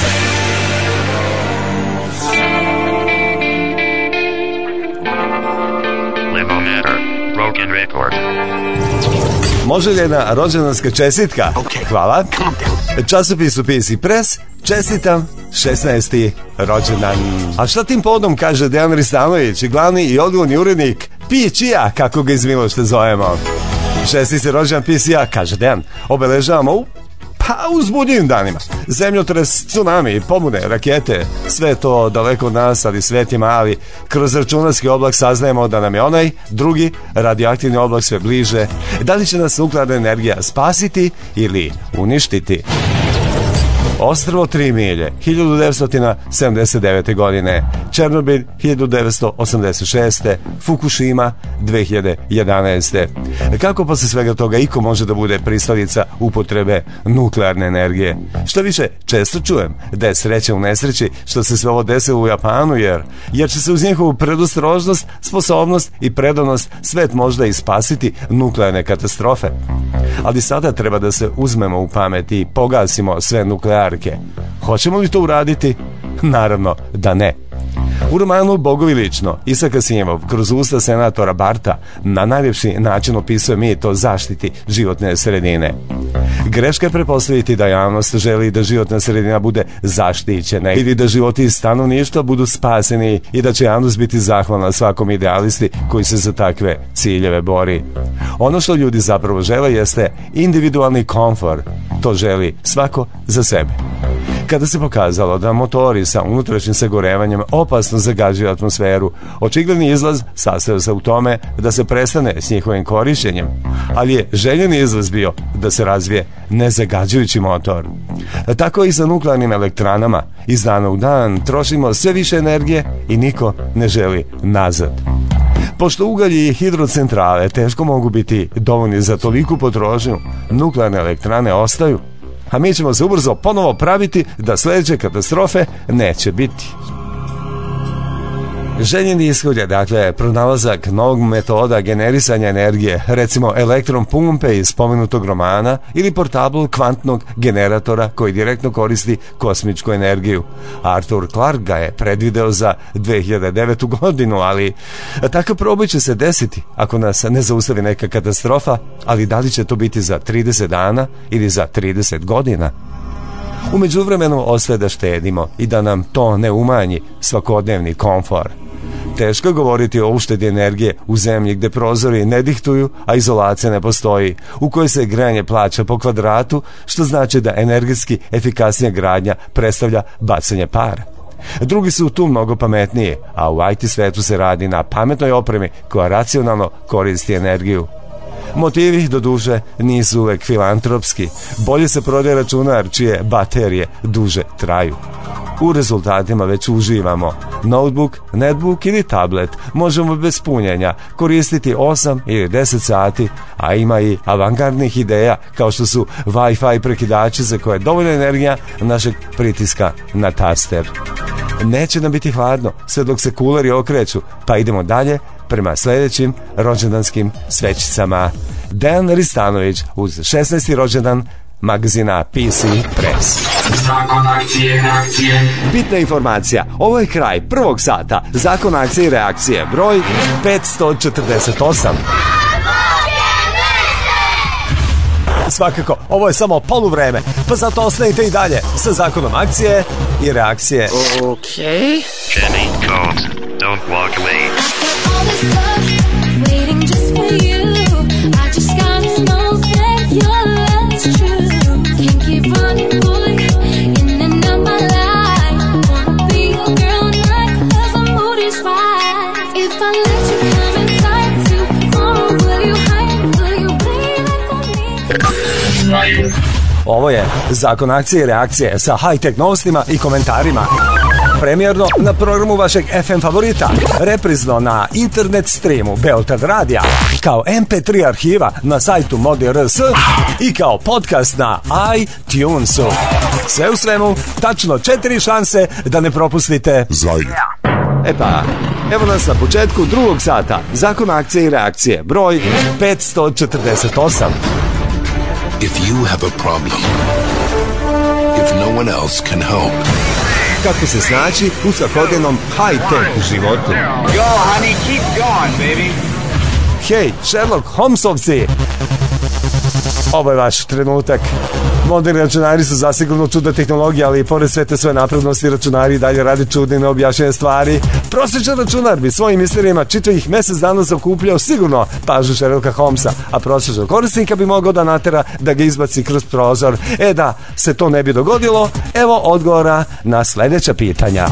same. Level Matter, Broken Record. Može li jedna rođendanska čestitka? Okay. Hvala. Časopisu P C Press čestitam šesnaesti rođendan. A šta tim povodom kaže Dejan Ristanović, glavni i odgovorni urednik P C A, kako ga iz Milošte zovemo. šesnaesti rođendan P C A, kaže Dejan, obeležavamo u pa uzbudljivim danima. Zemljotres, tsunami, pobude, rakete, sve to daleko od nas, ali svet je mali. Kroz računarski oblak saznajemo da nam je onaj drugi radioaktivni oblak sve bliže. Da li će nas nuklearna energija spasiti ili uništiti? Ostrvo tri milje, hiljadu devetsto sedamdeset devete. godine, Černobil hiljadu devetsto osamdeset šeste. Fukushima dve hiljade jedanaeste. Kako posle svega toga iko može da bude pristalica upotrebe nuklearne energije? Što više, često čujem da je sreća u nesreći što se sve ovo desilo u Japanu, jer, jer će se uz njihovu predostrožnost, sposobnost i predanost svet možda i spasiti nuklearne katastrofe. Ali sada treba da se uzmemo u pamet i pogasimo sve nuklearke. Hoćemo li to uraditi? Naravno da ne. U romanu Bogovi lično, Isak Asimov kroz usta senatora Barta na najljepši način opisuje mit o zaštiti životne sredine. Greška je pretpostaviti da javnost želi da životna sredina bude zaštićena ili da životi stanovništva budu spaseni i da će javnost biti zahvalna svakom idealisti koji se za takve ciljeve bori. Ono što ljudi zapravo žele jeste individualni komfor. To želi svako za sebe. Kada se pokazalo da motori sa unutrašnjim sagorevanjem opasno zagađuju atmosferu, očigledni izlaz sastojao se u tome da se prestane s njihovim korišćenjem, ali je željeni izlaz bio da se razvije nezagađujući motor. Tako i sa nuklearnim elektranama, iz dana u dan trošimo sve više energije i niko ne želi nazad. Pošto ugalj i hidrocentrale teško mogu biti dovoljni za toliku potrošnju, nuklearne elektrane ostaju, a mi ćemo se ubrzo ponovo praviti da sljedeće katastrofe neće biti. Željeni ishod je dakle pronalazak novog metoda generisanja energije, recimo elektron pumpe iz spomenutog romana ili portabl kvantnog generatora koji direktno koristi kosmičku energiju. Arthur Clarke ga je predvideo za dve hiljade devetu. godinu, ali takav proboj će se desiti ako nas ne zaustavi neka katastrofa, ali da li će to biti za trideset dana ili za trideset godina? U međuvremenu ostaje da štedimo i da nam to ne umanji svakodnevni komfor. Teško je govoriti o uštedi energije u zemlji gde prozori ne dihtuju, a izolacija ne postoji, u kojoj se grejanje plaća po kvadratu, što znači da energetski efikasnija gradnja predstavlja bacanje para. Drugi su tu mnogo pametniji, a u I T svetu se radi na pametnoj opremi koja racionalno koristi energiju. Motivi, do duže, nisu uvek filantropski. Bolje se prodaje računar čije baterije duže traju. U rezultatima već uživamo. Notebook, netbook ili tablet možemo bez punjenja koristiti osam ili deset sati, a ima i avangardnih ideja kao što su Wi-Fi prekidači za koje je dovoljna energija našeg pritiska na taster. Neće nam biti hladno sve dok se kuleri okreću, pa idemo dalje prema sledećim rođendanskim svećicama. Dejan Ristanović uz šesnaesti rođendan magazina P C Press. Zakon akcije i reakcije. Bitna informacija, ovo je kraj prvog sata. Zakon akcije i reakcije, broj petsto četrdeset osam. Svakako, ovo je samo poluvreme, pa zato ostanite i dalje sa zakonom akcije i reakcije. Okay. Jenny Combs, don't walk away. All this love waiting just for you. I just gotta know that your love's true. Can't keep running, boy, in and out my life. Wanna be your girl night, cause the mood is right. If I let you come inside too far, will you hide? Will you bleed like for me? Ovo je zakon akcije i reakcije sa high-tech novostima i komentarima. Premijerno na programu vašeg F M favorita, reprizno na internet streamu Beograd radija, kao em pe tri arhiva na sajtu Modi R S i kao podcast na iTunesu. Sve u svemu, tačno četiri šanse da ne propustite Zajde. E pa, evo nas na početku drugog sata, zakon akcije i reakcije, broj petsto četrdeset osam. If you have a problem, if no one else can help, kako se snaći u svakodnevnom high-tech životu. Go, honey, keep going, baby. Hej, Sherlock Holmesovci! Ovo je vaš trenutak. Moderni računari su zasigurno čudna tehnologija, ali i pored sve te svoje naprednosti računari dalje rade čudne i neobjašnjene stvari. Prosječan računar bi svojim misterijima čitavih mesec dana zakupljao sigurno pažnju Sherlocka Holmesa, a prosječan korisnika bi mogao da natera da ga izbaci kroz prozor. E da se to ne bi dogodilo, evo odgovora na sledeća pitanja.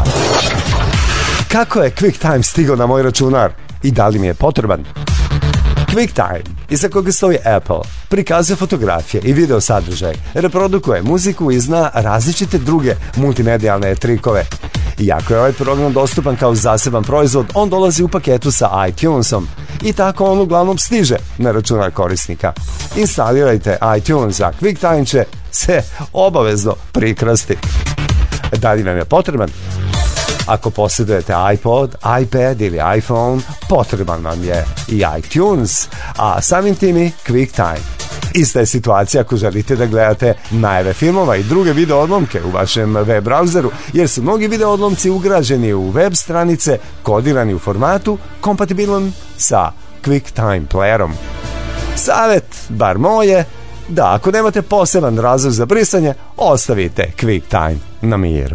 Kako je QuickTime stigao na moj računar i da li mi je potreban? QuickTime, iza koga stoji Apple, prikazuje fotografije i video sadržaj, reprodukuje muziku i zna različite druge multimedijalne trikove. Iako je ovaj program dostupan kao zaseban proizvod, on dolazi u paketu sa iTunesom i tako on uglavnom stiže na računar korisnika. Instalirajte iTunes, a QuickTime će se obavezno prikrasti. Da li vam je potreban? Ako posjedujete iPod, iPad ili iPhone, potreban vam je i iTunes, a samim tim i QuickTime. Ista je situacija ako želite da gledate najave filmova i druge video odlomke u vašem web browseru, jer su mnogi video odlomci ugrađeni u web stranice, kodirani u formatu kompatibilan sa QuickTime playerom. Savet, bar moje, da ako nemate poseban razlog za brisanje, ostavite QuickTime na miru.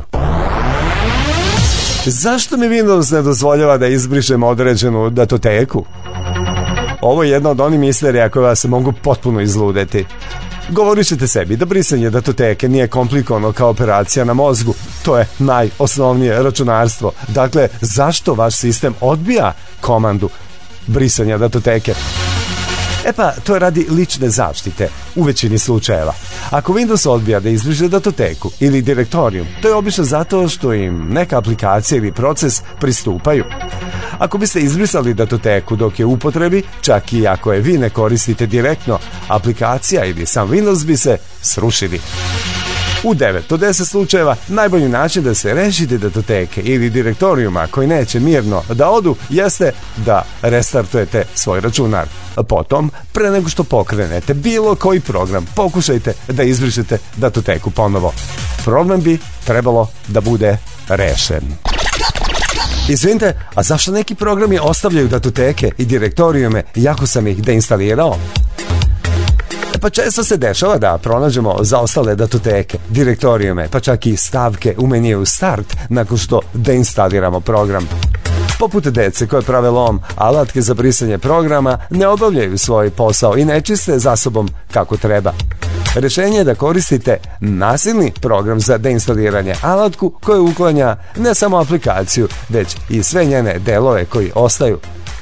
Zašto mi Windows ne dozvoljava da izbrišem određenu datoteku? Ovo je jedna od onih misterija koje vas mogu potpuno izludeti. Govorit ćete sebi da brisanje datoteke nije komplikovano kao operacija na mozgu. To je najosnovnije računarstvo. Dakle, zašto vaš sistem odbija komandu brisanja datoteke? E pa, to je radi lične zaštite u većini slučajeva. Ako Windows odbija da izbriše datoteku ili direktorijum, to je obično zato što im neka aplikacija ili proces pristupaju. Ako biste izbrisali datoteku dok je u upotrebi, čak i ako je vi ne koristite direktno, aplikacija ili sam Windows bi se srušili. U devet do deset slučajeva najbolji način da se rešite datoteke ili direktorijuma koji neće mirno da odu jeste da restartujete svoj računar. Potom, pre nego što pokrenete bilo koji program, pokušajte da izbrišete datoteku ponovo. Problem bi trebalo da bude rešen. Izvinite, a zašto neki programi ostavljaju datoteke i direktorijume iako sam ih deinstalirao? Pa često se dešava da pronađemo zaostale datoteke, direktorijume, pa čak i stavke u meniju Start nakon što deinstaliramo program. Poput dece koje prave lom, alatke za brisanje programa ne obavljaju svoj posao i ne čiste za sobom kako treba. Rešenje je da koristite nasilni program za deinstaliranje, alatku koja uklanja ne samo aplikaciju, već i sve njene delove koji ostaju.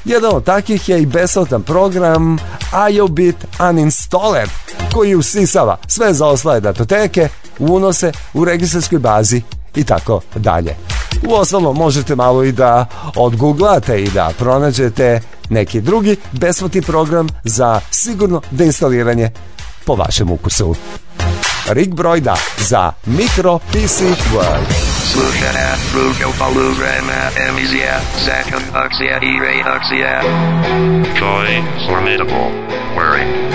Jedan od takih je i besplatan program iObit Uninstaller, koji usisava sve zaostale datoteke, unose u registarskoj bazi i tako dalje. Uostalom možete malo i da odgooglate i da pronađete neki drugi besplatni program za sigurno deinstaliranje po vašem ukusu. Rick Broida za Micro P C World. Slušajte drugo programa emisija Zakon akcija i reakcija. Joy, formidable, worry.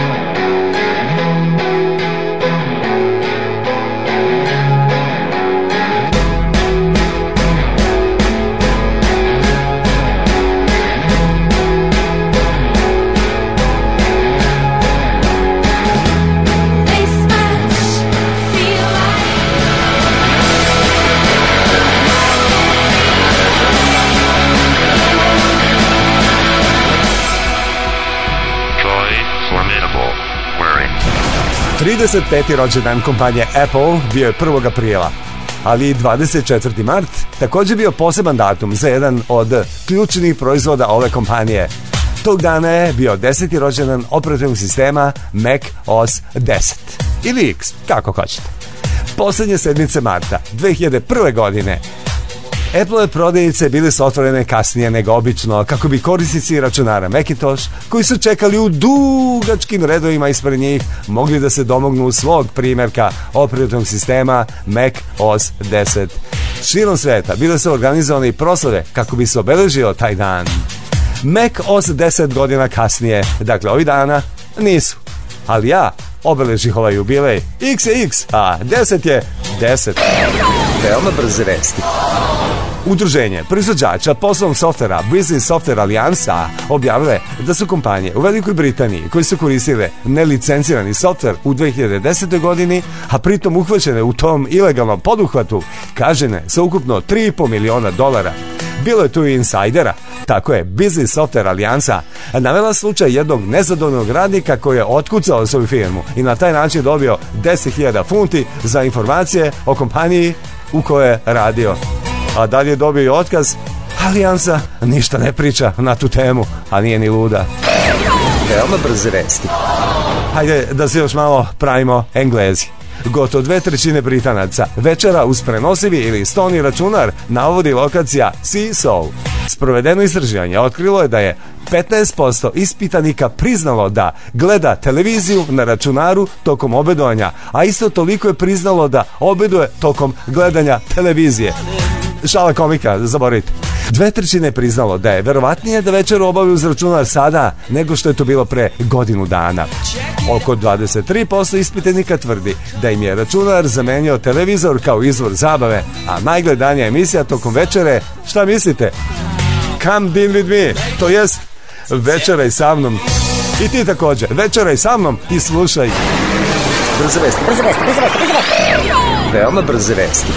trideset peti rođendan kompanije Apple bio je prvog aprila, ali dvadeset četvrti mart također bio poseban datum za jedan od ključnih proizvoda ove kompanije. Tog dana je bio deseti rođendan operativnog sistema Mac O S deset ili X, kako hoćete. Posljednje sedmice marta dve hiljade prve. godine Apple prodavnice bile su otvorene kasnije nego obično kako bi korisnici računara Macintosh, koji su čekali u dugačkim redovima ispred njih, mogli da se domognu svog primjerka operativnog sistema Mac O S deset. Širom sveta bile su organizovane i proslave kako bi se obeležio taj dan. Mac O S deset godina kasnije, dakle ovih dana, nisu. Ali ja obeležih ovaj jubilej. X je X, a deset je deset. Veoma brze vesti. Udruženje proizvođača poslovnog softvera Business Software Alijansa objavile da su kompanije u Velikoj Britaniji koji su koristile nelicencirani softver u dve hiljade desetoj. godini, a pritom uhvaćene u tom ilegalnom poduhvatu, kažene sa ukupno tri i po miliona dolara. Bilo je tu i insajdera. Tako je Business Software Alijansa navela slučaj jednog nezadovoljnog radnika koji je otkucao svoju firmu i na taj način dobio deset hiljada funti za informacije o kompaniji u kojoj je radio. A dalje dobio i otkaz. Alijansa ništa ne priča na tu temu, a nije ni luda. Veoma brze vesti. Hajde da se još malo pravimo Englezi. Gotovo dve trećine Britanaca večera uz prenosivi ili stoni računar navodi lokacija Seesaw. Sprovedeno istraživanje otkrilo je da je petnaest posto ispitanika priznalo da gleda televiziju na računaru tokom obedovanja, a isto toliko je priznalo da obeduje tokom gledanja televizije. Šala komika, zaboravite. Dve trećine je priznalo da je verovatnije da večeru obavi uz računar sada nego što je to bilo pre godinu dana. Oko dvadeset tri posto ispitanika tvrdi da im je računar zamenio televizor kao izvor zabave, a najgledanija emisija tokom večere, šta mislite? Come din with me, to jest večeraj sa mnom. I ti također, večeraj sa mnom i slušaj. Brze vesti, brze vesti, brze vesti, brze vesti. Veoma brze vesti.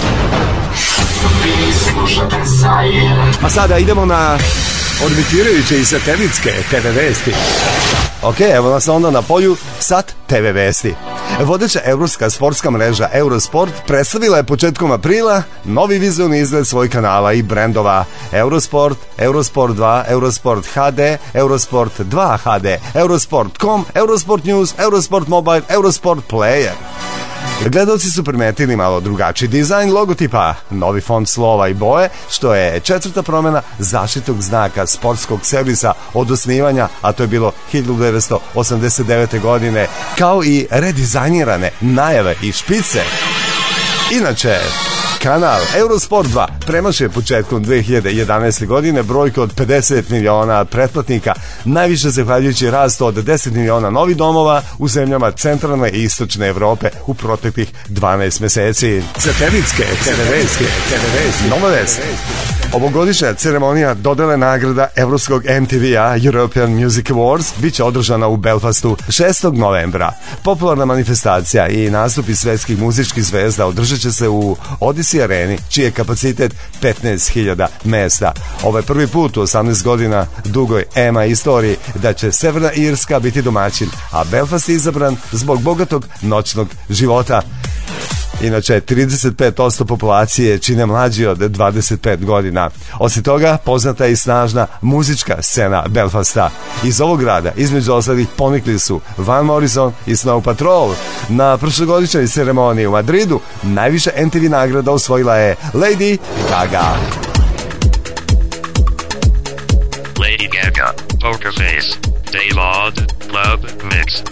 A sada idemo na odbitirajuće i satelitske te ve vesti. Ok, evo nas onda na polju Sat te ve vesti. Vodeća evropska sportska mreža Eurosport predstavila je početkom aprila novi vizualni izgled svojih kanala i brendova Eurosport, Eurosport dva, Eurosport ha de, Eurosport dva ha de, Eurosport punkt com, Eurosport News, Eurosport Mobile, Eurosport Player. Gledalci su primetili malo drugačiji dizajn logotipa, novi font slova i boje, što je četvrta promjena zaštitnog znaka sportskog servisa od osnivanja, a to je bilo hiljadu devetsto osamdeset devete. godine, kao i redizajnirane najave i špice. Inače, kanal Eurosport dva premašuje početkom dve hiljade jedanaeste. godine brojku od pedeset miliona pretplatnika, najviše zahvaljujući rastu od deset miliona novih domova u zemljama centralne i istočne Evrope u proteklih dvanaest meseci. Satelitske, televizijske, televizijske, nova vest. Ovogodišnja ceremonija dodele nagrada Evropskog em te ve-a European Music Awards biće održana u Belfastu šestog novembra. Popularna manifestacija i nastupi svetskih muzičkih zvezda održat će se u Odyssey areni, čiji je kapacitet petnaest hiljada mesta. Ovo je prvi put u osamnaest godina dugoj E M A istoriji da će Severna Irska biti domaćin, a Belfast je izabran zbog bogatog noćnog života. Inače, trideset pet posto populacije čine mlađi od dvadeset pet godina. Osim toga, poznata je i snažna muzička scena Belfasta. Iz ovog grada, između ostalih, ponikli su Van Morrison i Snow Patrol. Na prošlogodišnjoj ceremoniji u Madridu najviše M T V nagrada osvojila je Lady Gaga. Lady Gaga, Poker Face, Dave Odd, Club Mix.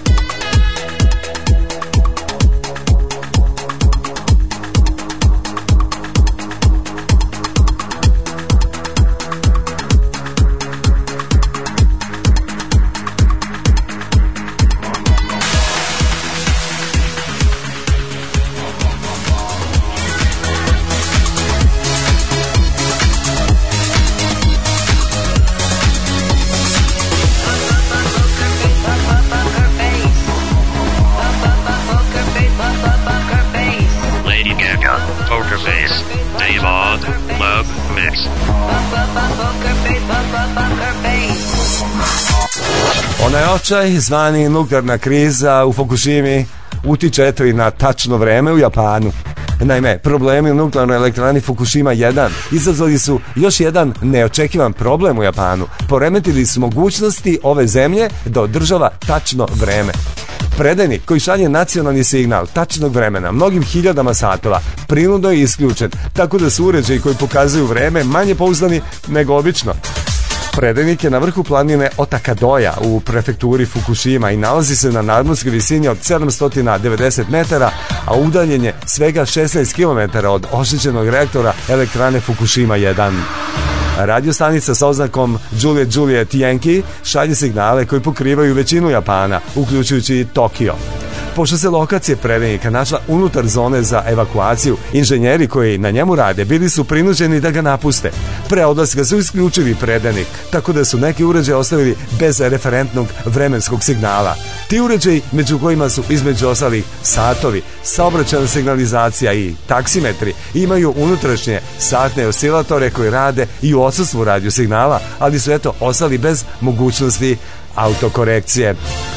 Onaj očaj zvani nuklearna kriza u Fukushimi utiče eto i na tačno vreme u Japanu. Naime, problemi u nuklearnoj elektrani Fukushima jedan izazvali su još jedan neočekivan problem u Japanu. Poremetili su mogućnosti ove zemlje da održava tačno vreme. Predajnik koji šalje nacionalni signal tačnog vremena mnogim hiljadama satova prinudno je isključen, tako da su uređaji koji pokazuju vreme manje pouzdani nego obično. Predajnik je na vrhu planine Otakadoja u prefekturi Fukushima i nalazi se na nadmorskoj visini od sedamsto devedeset metara, a udaljen je svega šesnaest kilometara od oštećenog reaktora elektrane Fukushima jedan. Radio stanica sa oznakom Juliet Juliet Yankee šalje signale koji pokrivaju većinu Japana, uključujući i Tokio. Pošto se lokacija predajnika našla unutar zone za evakuaciju, inženjeri koji na njemu rade bili su prinuđeni da ga napuste. Pre odlaska su isključili predajnik, tako da su neki uređaji ostavili bez referentnog vremenskog signala. Ti uređaji, među kojima su između ostalih satovi, saobraćajna signalizacija i taksimetri, imaju unutrašnje satne oscilatore koji rade i u odsustvu radio signala, ali su eto ostali bez mogućnosti autokorekcije.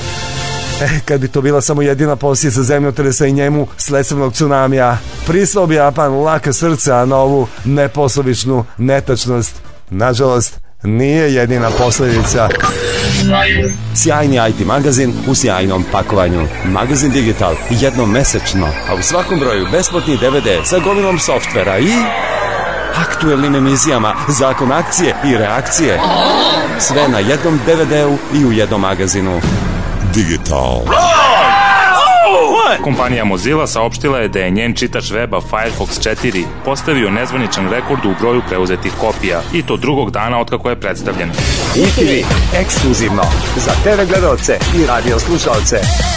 Eh, kad bi to bila samo jedina posljedica zemljotresa i njemu sledstvenog tsunamija, prislao bi Japan laka srca na ovu neposlovičnu netačnost. Nažalost, nije jedina posljedica. Sjajni I T magazin u sjajnom pakovanju. Magazin Digital, jednom mesečno, a u svakom broju besplatni D V D sa gomilom softvera i aktuelnim emisijama, zakon akcije i reakcije. Sve na jednom D V D-u i u jednom magazinu. Digital. Kompanija Mozilla saopštila je da je njen čitač weba Firefox četiri postavio nezvaničan rekord u broju preuzetih kopija, i to drugog dana otkako je predstavljen. I T V, ekskluzivno, za T V gledaoce i radio slušaoce.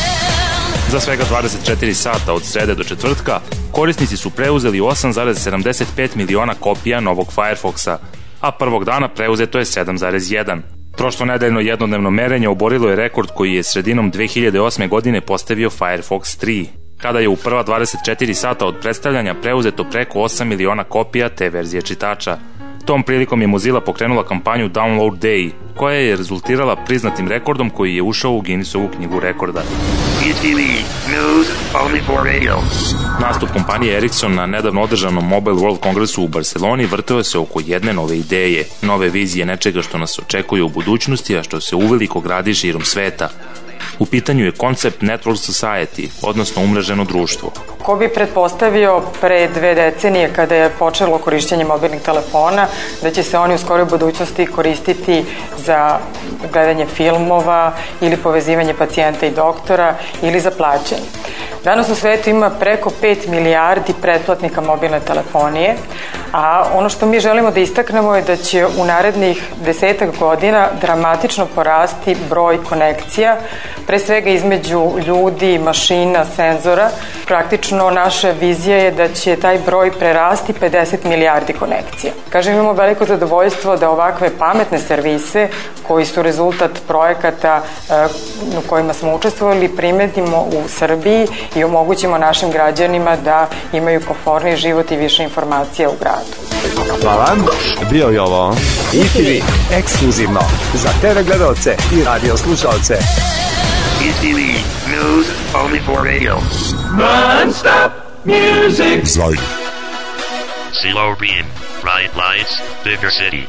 Za svega dvadeset četiri sata od srede do četvrtka, korisnici su preuzeli osam zarez sedamdeset pet miliona kopija novog Firefoxa, a prvog dana preuzeto je sedam zarez jedan. Prošlonedeljno jednodnevno merenje oborilo je rekord koji je sredinom dve hiljade osme godine postavio Firefox tri, kada je u prva dvadeset četiri sata od predstavljanja preuzeto preko osam miliona kopija te verzije čitača. Tom prilikom je Mozilla pokrenula kampanju Download Day, koja je rezultirala priznatim rekordom koji je ušao u Guinnessovu knjigu rekorda. I T V News only for radio. Nastup kompanije Ericsson na nedavno održanom Mobile World Kongresu u Barceloni vrteo se oko jedne nove ideje, nove vizije nečega što nas očekuje u budućnosti, a što se uveliko gradi širom sveta. U pitanju je koncept Network Society, odnosno umreženo društvo. Ko bi pretpostavio pre dve decenije kada je počelo korišćenje mobilnih telefona da će se oni u skoroj budućnosti koristiti za gledanje filmova ili povezivanje pacijenta i doktora ili za plaćanje. Danas u svetu ima preko pet milijardi pretplatnika mobilne telefonije, a ono što mi želimo da istaknemo je da će u narednih desetak godina dramatično porasti broj konekcija, pre svega između ljudi, mašina, senzora. Praktično naša vizija je da će taj broj prerasti pedeset milijardi konekcija. Kažem, imamo veliko zadovoljstvo da ovakve pametne servise koji su rezultat projekata u kojima smo učestvovali primetimo u Srbiji i omogućimo našim građanima da imaju komforniji život i više informacija u gradu. Hvala. Bio je ovo I T V ekskluzivno za T V gledaoce i radio slušaoce. I T V News only for radio. Non-stop Music. Zajn. CeeLo Green. Bright lights, bigger city.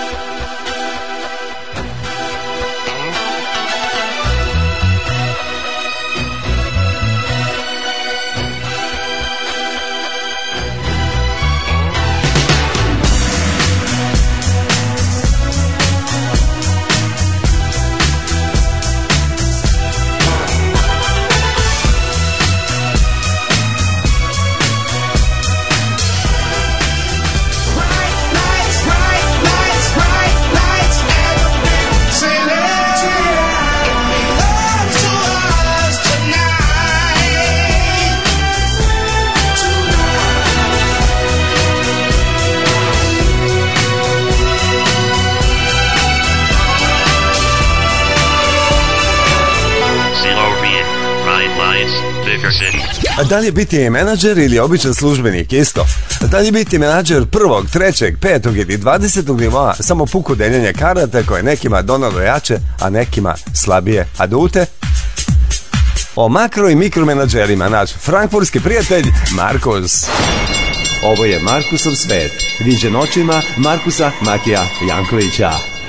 A da li je biti menadžer ili običan službenik isto? Da li je biti menadžer prvog, trećeg, petog ili dvadesetog nivoa samo puko deljenje karata koje nekima donalo jače, a nekima slabije adute? O makro i mikro menadžerima naš frankfurtski prijatelj Markus. Ovo je Markusov svet, viđen očima Markusa Makija Jankovića.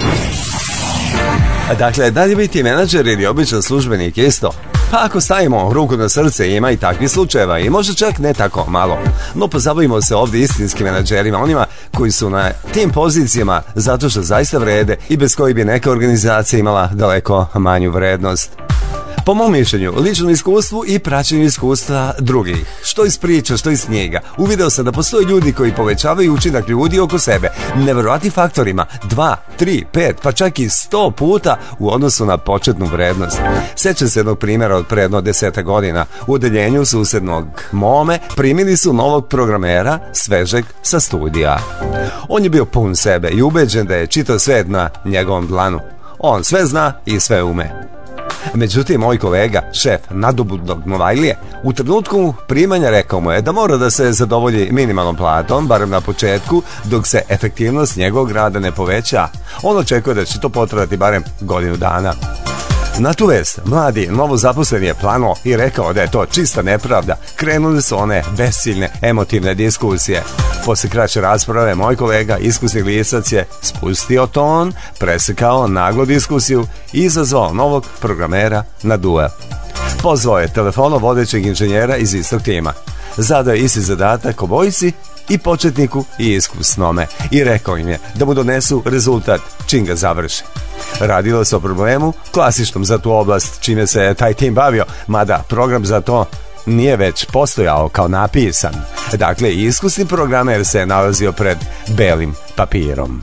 Dakle, da li je biti menadžer ili običan službenik isto? Pa ako stavimo ruku na srce, ima i takvih slučajeva i možda čak ne tako malo. No pozabavimo se ovdje istinskim menadžerima, onima koji su na tim pozicijama zato što zaista vrede i bez kojih bi neka organizacija imala daleko manju vrednost. Po mom mišljenju, ličnom iskustvu i praćenju iskustva drugih, što iz priča, što iz knjiga, uvideo sam da postoje ljudi koji povećavaju učinak ljudi oko sebe neverovatnim faktorima dva, tri, pet, pa čak i sto puta u odnosu na početnu vrednost. Sjećam se jednog primjera od pre jedno deseta godina. U odeljenju susednog mome primili su novog programera, svežeg sa studija. On je bio pun sebe i ubeđen da je čitao svet na njegovom dlanu. On sve zna i sve ume. Međutim, moj kolega, šef nadobudnog Novajlije, u trenutku primanja rekao mu je da mora da se zadovolji minimalnom platom, barem na početku, dok se efektivnost njegovog rada ne poveća. On očekuje da će to potrajati barem godinu dana. Na tu vest, mladi novozaposleni je planuo i rekao da je to čista nepravda. Krenuli su one besiljne, emotivne diskusije. Posle kraće rasprave, moj kolega, iskusni lisac, je spustio ton, presekao naglo diskusiju i izazvao novog programera na duel. Pozvao je telefonom vodećeg inženjera iz istog tima. Zadao je isti zadatak obojici, i početniku i iskusnome, i rekao im je da mu donesu rezultat čim ga završi. Radilo se o problemu klasičnom za tu oblast čime se taj tim bavio, mada program za to nije već postojao kao napisan. Dakle, iskusni programer se nalazio pred belim papirom.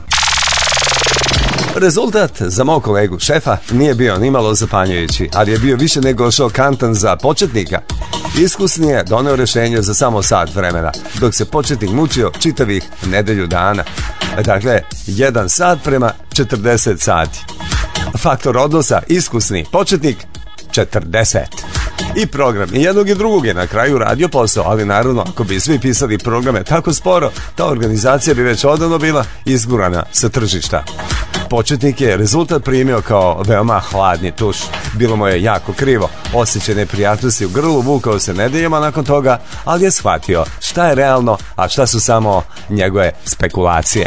Rezultat za mog kolegu šefa nije bio nimalo zapanjujući, ali je bio više nego šokantan za početnika. Iskusni je doneo rješenje za samo sat vremena, dok se početnik mučio čitavih nedelju dana. Dakle, jedan sat prema četrdeset sati. Faktor odnosa iskusni početnik četrdeset. I program i jednog i drugog je na kraju radio posao, ali naravno ako bi svi pisali programe tako sporo, ta organizacija bi već odavno bila izgurana sa tržišta. Početnik je rezultat primio kao veoma hladni tuš. Bilo mu je jako krivo, osjećaj neprijatnosti u grlu vukao se nedeljama nakon toga, ali je shvatio šta je realno, a šta su samo njegove spekulacije.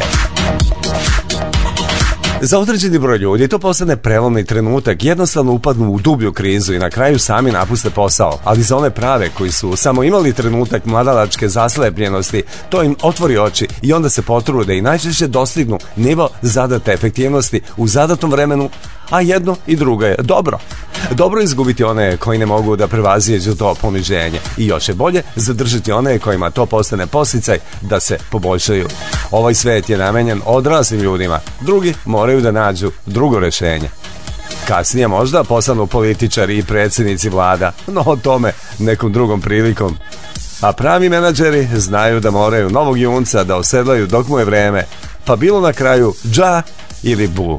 Za određeni broj ljudi to postane prelomni trenutak, jednostavno upadnu u dublju krizu i na kraju sami napuste posao, ali za one prave koji su samo imali trenutak mladalačke zaslepljenosti, to im otvori oči i onda se potrude i najčešće dostignu nivo zadate efektivnosti u zadatom vremenu, a jedno i drugo je dobro. Dobro izgubiti one koji ne mogu da prevaziđu to poniženje i još je bolje zadržati one kojima to postane podsticaj da se poboljšaju. Ovaj svet je namenjen odraslim ljudima, drugi moraju da nađu drugo rešenje. Kasnije možda postanu političari i predsjednici vlada, no o tome nekom drugom prilikom. A pravi menadžeri znaju da moraju novog junca da osedlaju dok mu je vreme, pa bilo na kraju dža ili bu.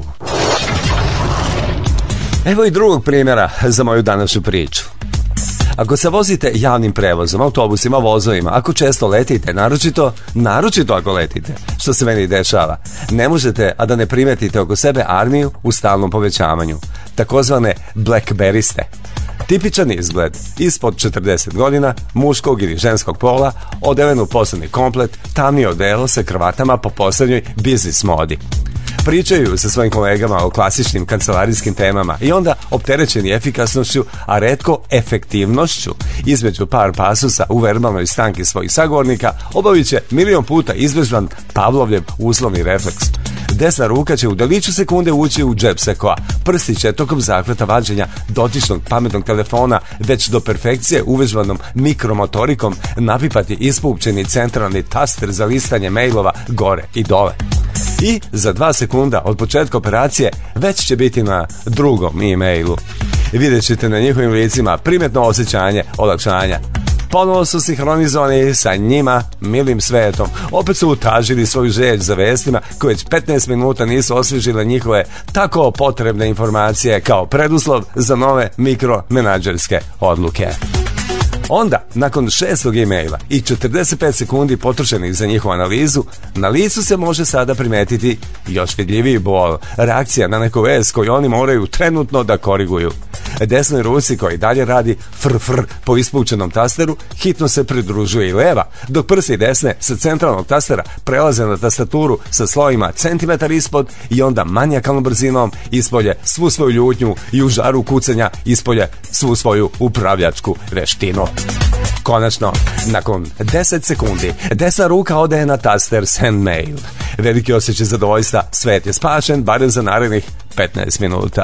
Evo i drugog primjera za moju današnju priču. Ako se vozite javnim prevozom, autobusima, vozovima, ako često letite, naročito, naročito ako letite, što se meni dešava, ne možete, a da ne primetite oko sebe armiju u stalnom povećavanju, takozvane blackberiste. Tipičan izgled, ispod četrdeset godina, muškog ili ženskog pola, odeven u posebni komplet, tamni odelo sa kravatama po poslednjoj biznis modi. Pričaju sa svojim kolegama o klasičnim kancelarijskim temama i onda, opterećeni efikasnošću, a retko efektivnošću, između par pasusa u verbalnoj stanki svojih sagovornika, obavit će milion puta izvežban Pavlovljev uslovni refleks. Desna ruka će u deliću sekunde ući u džep sekoa, prsti će tokom zahvata vađenja dotičnog pametnog telefona već do perfekcije uvežbanom mikromotorikom napipati ispupčeni centralni taster za listanje mailova gore i dole. I za dva sekunda od početka operacije već će biti na drugom e-mailu. Vidjet ćete na njihovim licima primetno osjećanje olakšanja. Ponovo su sinhronizovani sa njima, milim svetom. Opet su utažili svoju želj za vestima koje već petnaest minuta nisu osvježile njihove tako potrebne informacije kao preduslov za nove mikromenadžerske odluke. Onda, nakon šestog e-maila i četrdeset pet sekundi potrošenih za njihovu analizu, na licu se može sada primetiti još vidljiviji bol, reakcija na neku vest koju oni moraju trenutno da koriguju. Desnoj ruci koji dalje radi fr fr po ispučenom tasteru hitno se pridružuje i leva, dok prsti desne sa centralnog tastera prelaze na tastaturu sa slojima centimetar ispod i onda manijakalnom brzinom ispolje svu svoju ljutnju i u žaru kucanja ispolje svu svoju upravljačku veštinu. Konačno, nakon deset sekundi, desna ruka ode na taster Send Mail. Veliki osjećaj zadovoljstva, svet je spašen, barem za narednih petnaest minuta.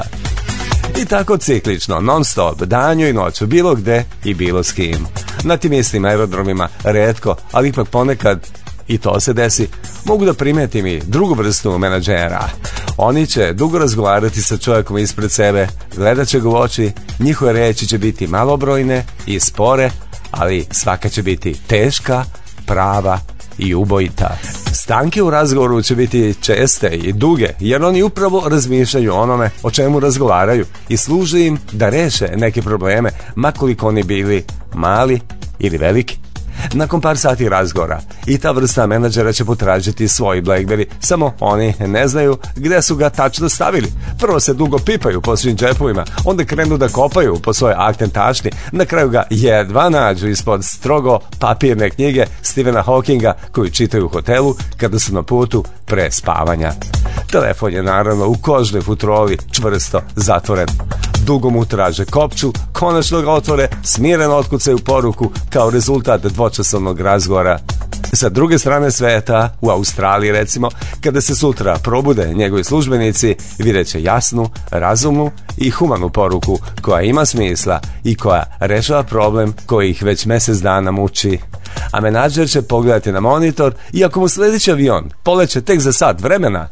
I tako ciklično, non stop, danju i noću, bilo gde i bilo s kim. Na tim istim aerodromima, retko, ali ipak ponekad, i to se desi, mogu da primetim i drugu vrstu menadžera. Oni će dugo razgovarati sa čovjekom ispred sebe, gledat će ga u oči, njihove reči će biti malobrojne i spore, ali svaka će biti teška, prava i ubojita. Stanke u razgovoru će biti česte i duge, jer oni upravo razmišljaju o onome o čemu razgovaraju i služe im da reše neke probleme, makoliko oni bili mali ili veliki. Nakon par sati razgovora i ta vrsta menadžera će potražiti svoj BlackBerry, samo oni ne znaju gde su ga tačno stavili. Prvo se dugo pipaju po svim džepovima, onda krenu da kopaju po svojoj akten tašni, na kraju ga jedva nađu ispod strogo papirne knjige Stephena Hawkinga koju čitaju u hotelu kada su na putu pre spavanja. Telefon je naravno u kožnoj futroli čvrsto zatvoren. Dugo mu traže kopču, konačno ga otvore, smireno otkucaju poruku kao rezultat dvočasovnog razgovora. Sa druge strane sveta, u Australiji recimo, kada se sutra probude njegovi službenici, vidjet će jasnu, razumnu i humanu poruku koja ima smisla i koja rešava problem koji ih već mesec dana muči. A menadžer će pogledati na monitor i ako mu sljedeći avion poleće tek za sat vremena,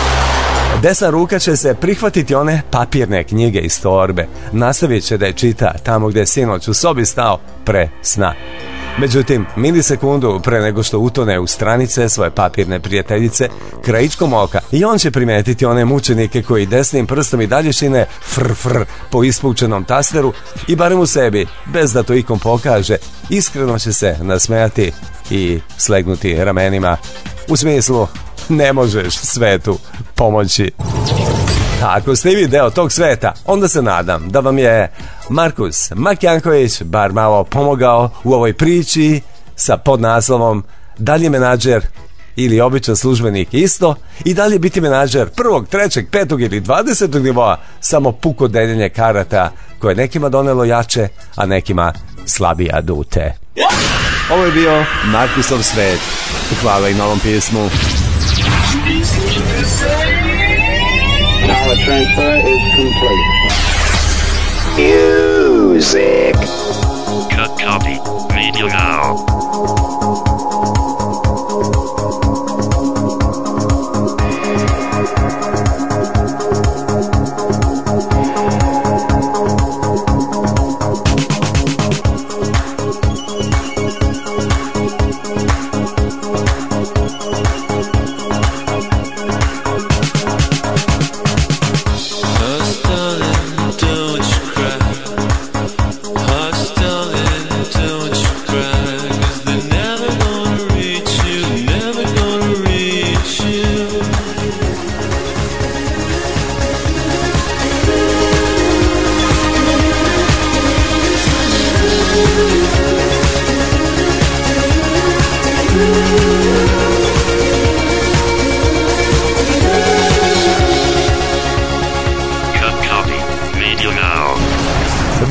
desna ruka će se prihvatiti one papirne knjige iz torbe, nastavit će da je čita tamo gde je sinoć u sobi stao pre sna. Međutim, milisekundu pre nego što utone u stranice svoje papirne prijateljice, krajičkom oka i on će primetiti one mučenike koji desnim prstom i dalje šine fr fr po ispučenom tasteru i barem u sebi, bez da to ikom pokaže, iskreno će se nasmejati i slegnuti ramenima. U smislu, ne možeš svetu pomoći. Ako ste i vi deo tog sveta, onda se nadam da vam je Markus Makjanković bar malo pomogao u ovoj priči sa podnaslovom Da li je menadžer ili običan službenik isto i da li je biti menadžer prvog, trećeg, petog ili dvadesetog nivoa samo puko deljenje karata koje nekima donelo jače, a nekima slabije adute. Ovo je bio Markusov svet. Hvala i novom pismu. Knowledge transfer is complete. Music. Cut copy. Radio now. Hush, darling, don't you cry, 'cause they're never gonna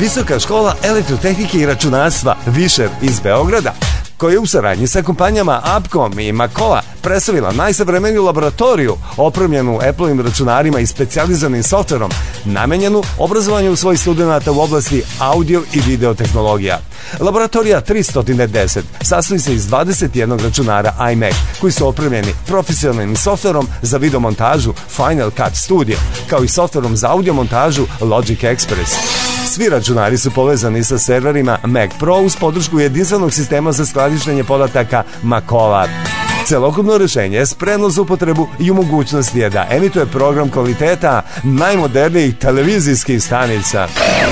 Visoka škola elektrotehnike i računarstva Višer iz Beograda, koja je u saradnji sa kompanijama Apcom i Macola predstavila najsavremeniju laboratoriju opremljenu Apple-ovim računarima i specijalizovanim softverom, namenjenu obrazovanju svojih studenta u oblasti audio i video tehnologija. Laboratorija tristo deset sastoji se iz dvadeset jedan računara iMac koji su opremljeni profesionalnim softverom za videomontažu Final Cut Studio, kao i softverom za audio montažu Logic Express. Svi računari su povezani sa serverima Mac Pro uz podršku jedinstvenog sistema za skladištenje podataka Macola. Celokupno rešenje je spremno za upotrebu i u mogućnosti je da emituje program kvaliteta najmodernijih televizijskih stanica.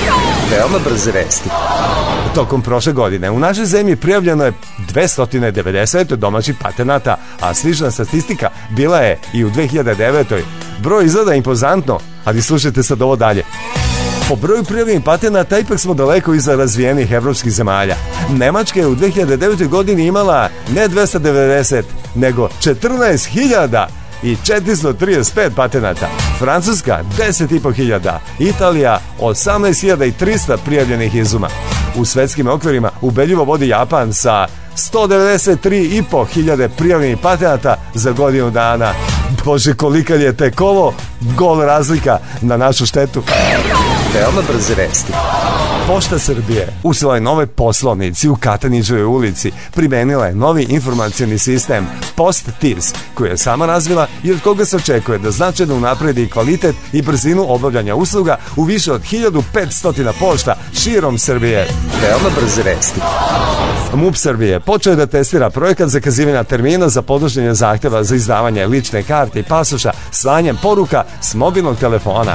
Veoma brze vesti. Tokom prošle godine u našoj zemlji prijavljeno je dvesta devedeset domaćih patenata, a slična statistika bila je i u dve hiljade devetoj. Broj izgleda impozantno, ali slušajte sad ovo dalje. Po broju prijavljenih patenata ipak smo daleko iza razvijenih evropskih zemalja. Nemačka je u dve hiljade devetoj godini imala ne dvesta devedeset, nego četrnaest hiljada i četiristo trideset pet patenata. Francuska deset i po hiljada, Italija osamnaest hiljada i trista prijavljenih izuma. U svetskim okvirima ubedljivo vodi Japan sa sto devedeset tri i po hiljade prijavljenih patenata za godinu dana. Bože, kolika je tek ovo gol razlika na našu štetu. Veoma brze vesti. Pošta Srbije u svojoj nove poslovnici u Katanićevoj ulici primenila je novi informacioni sistem PostTiz, koji je sama razvila i od koga se očekuje da značajno unapredi kvalitet i brzinu obavljanja usluga u više od hiljadu petsto pošta širom Srbije. Veoma brze vesti. MUP Srbije počeo je da testira projekat zakazivanja termina za podnošenje zahteva za izdavanje lične karte i pasoša slanjem poruka s mobilnog telefona.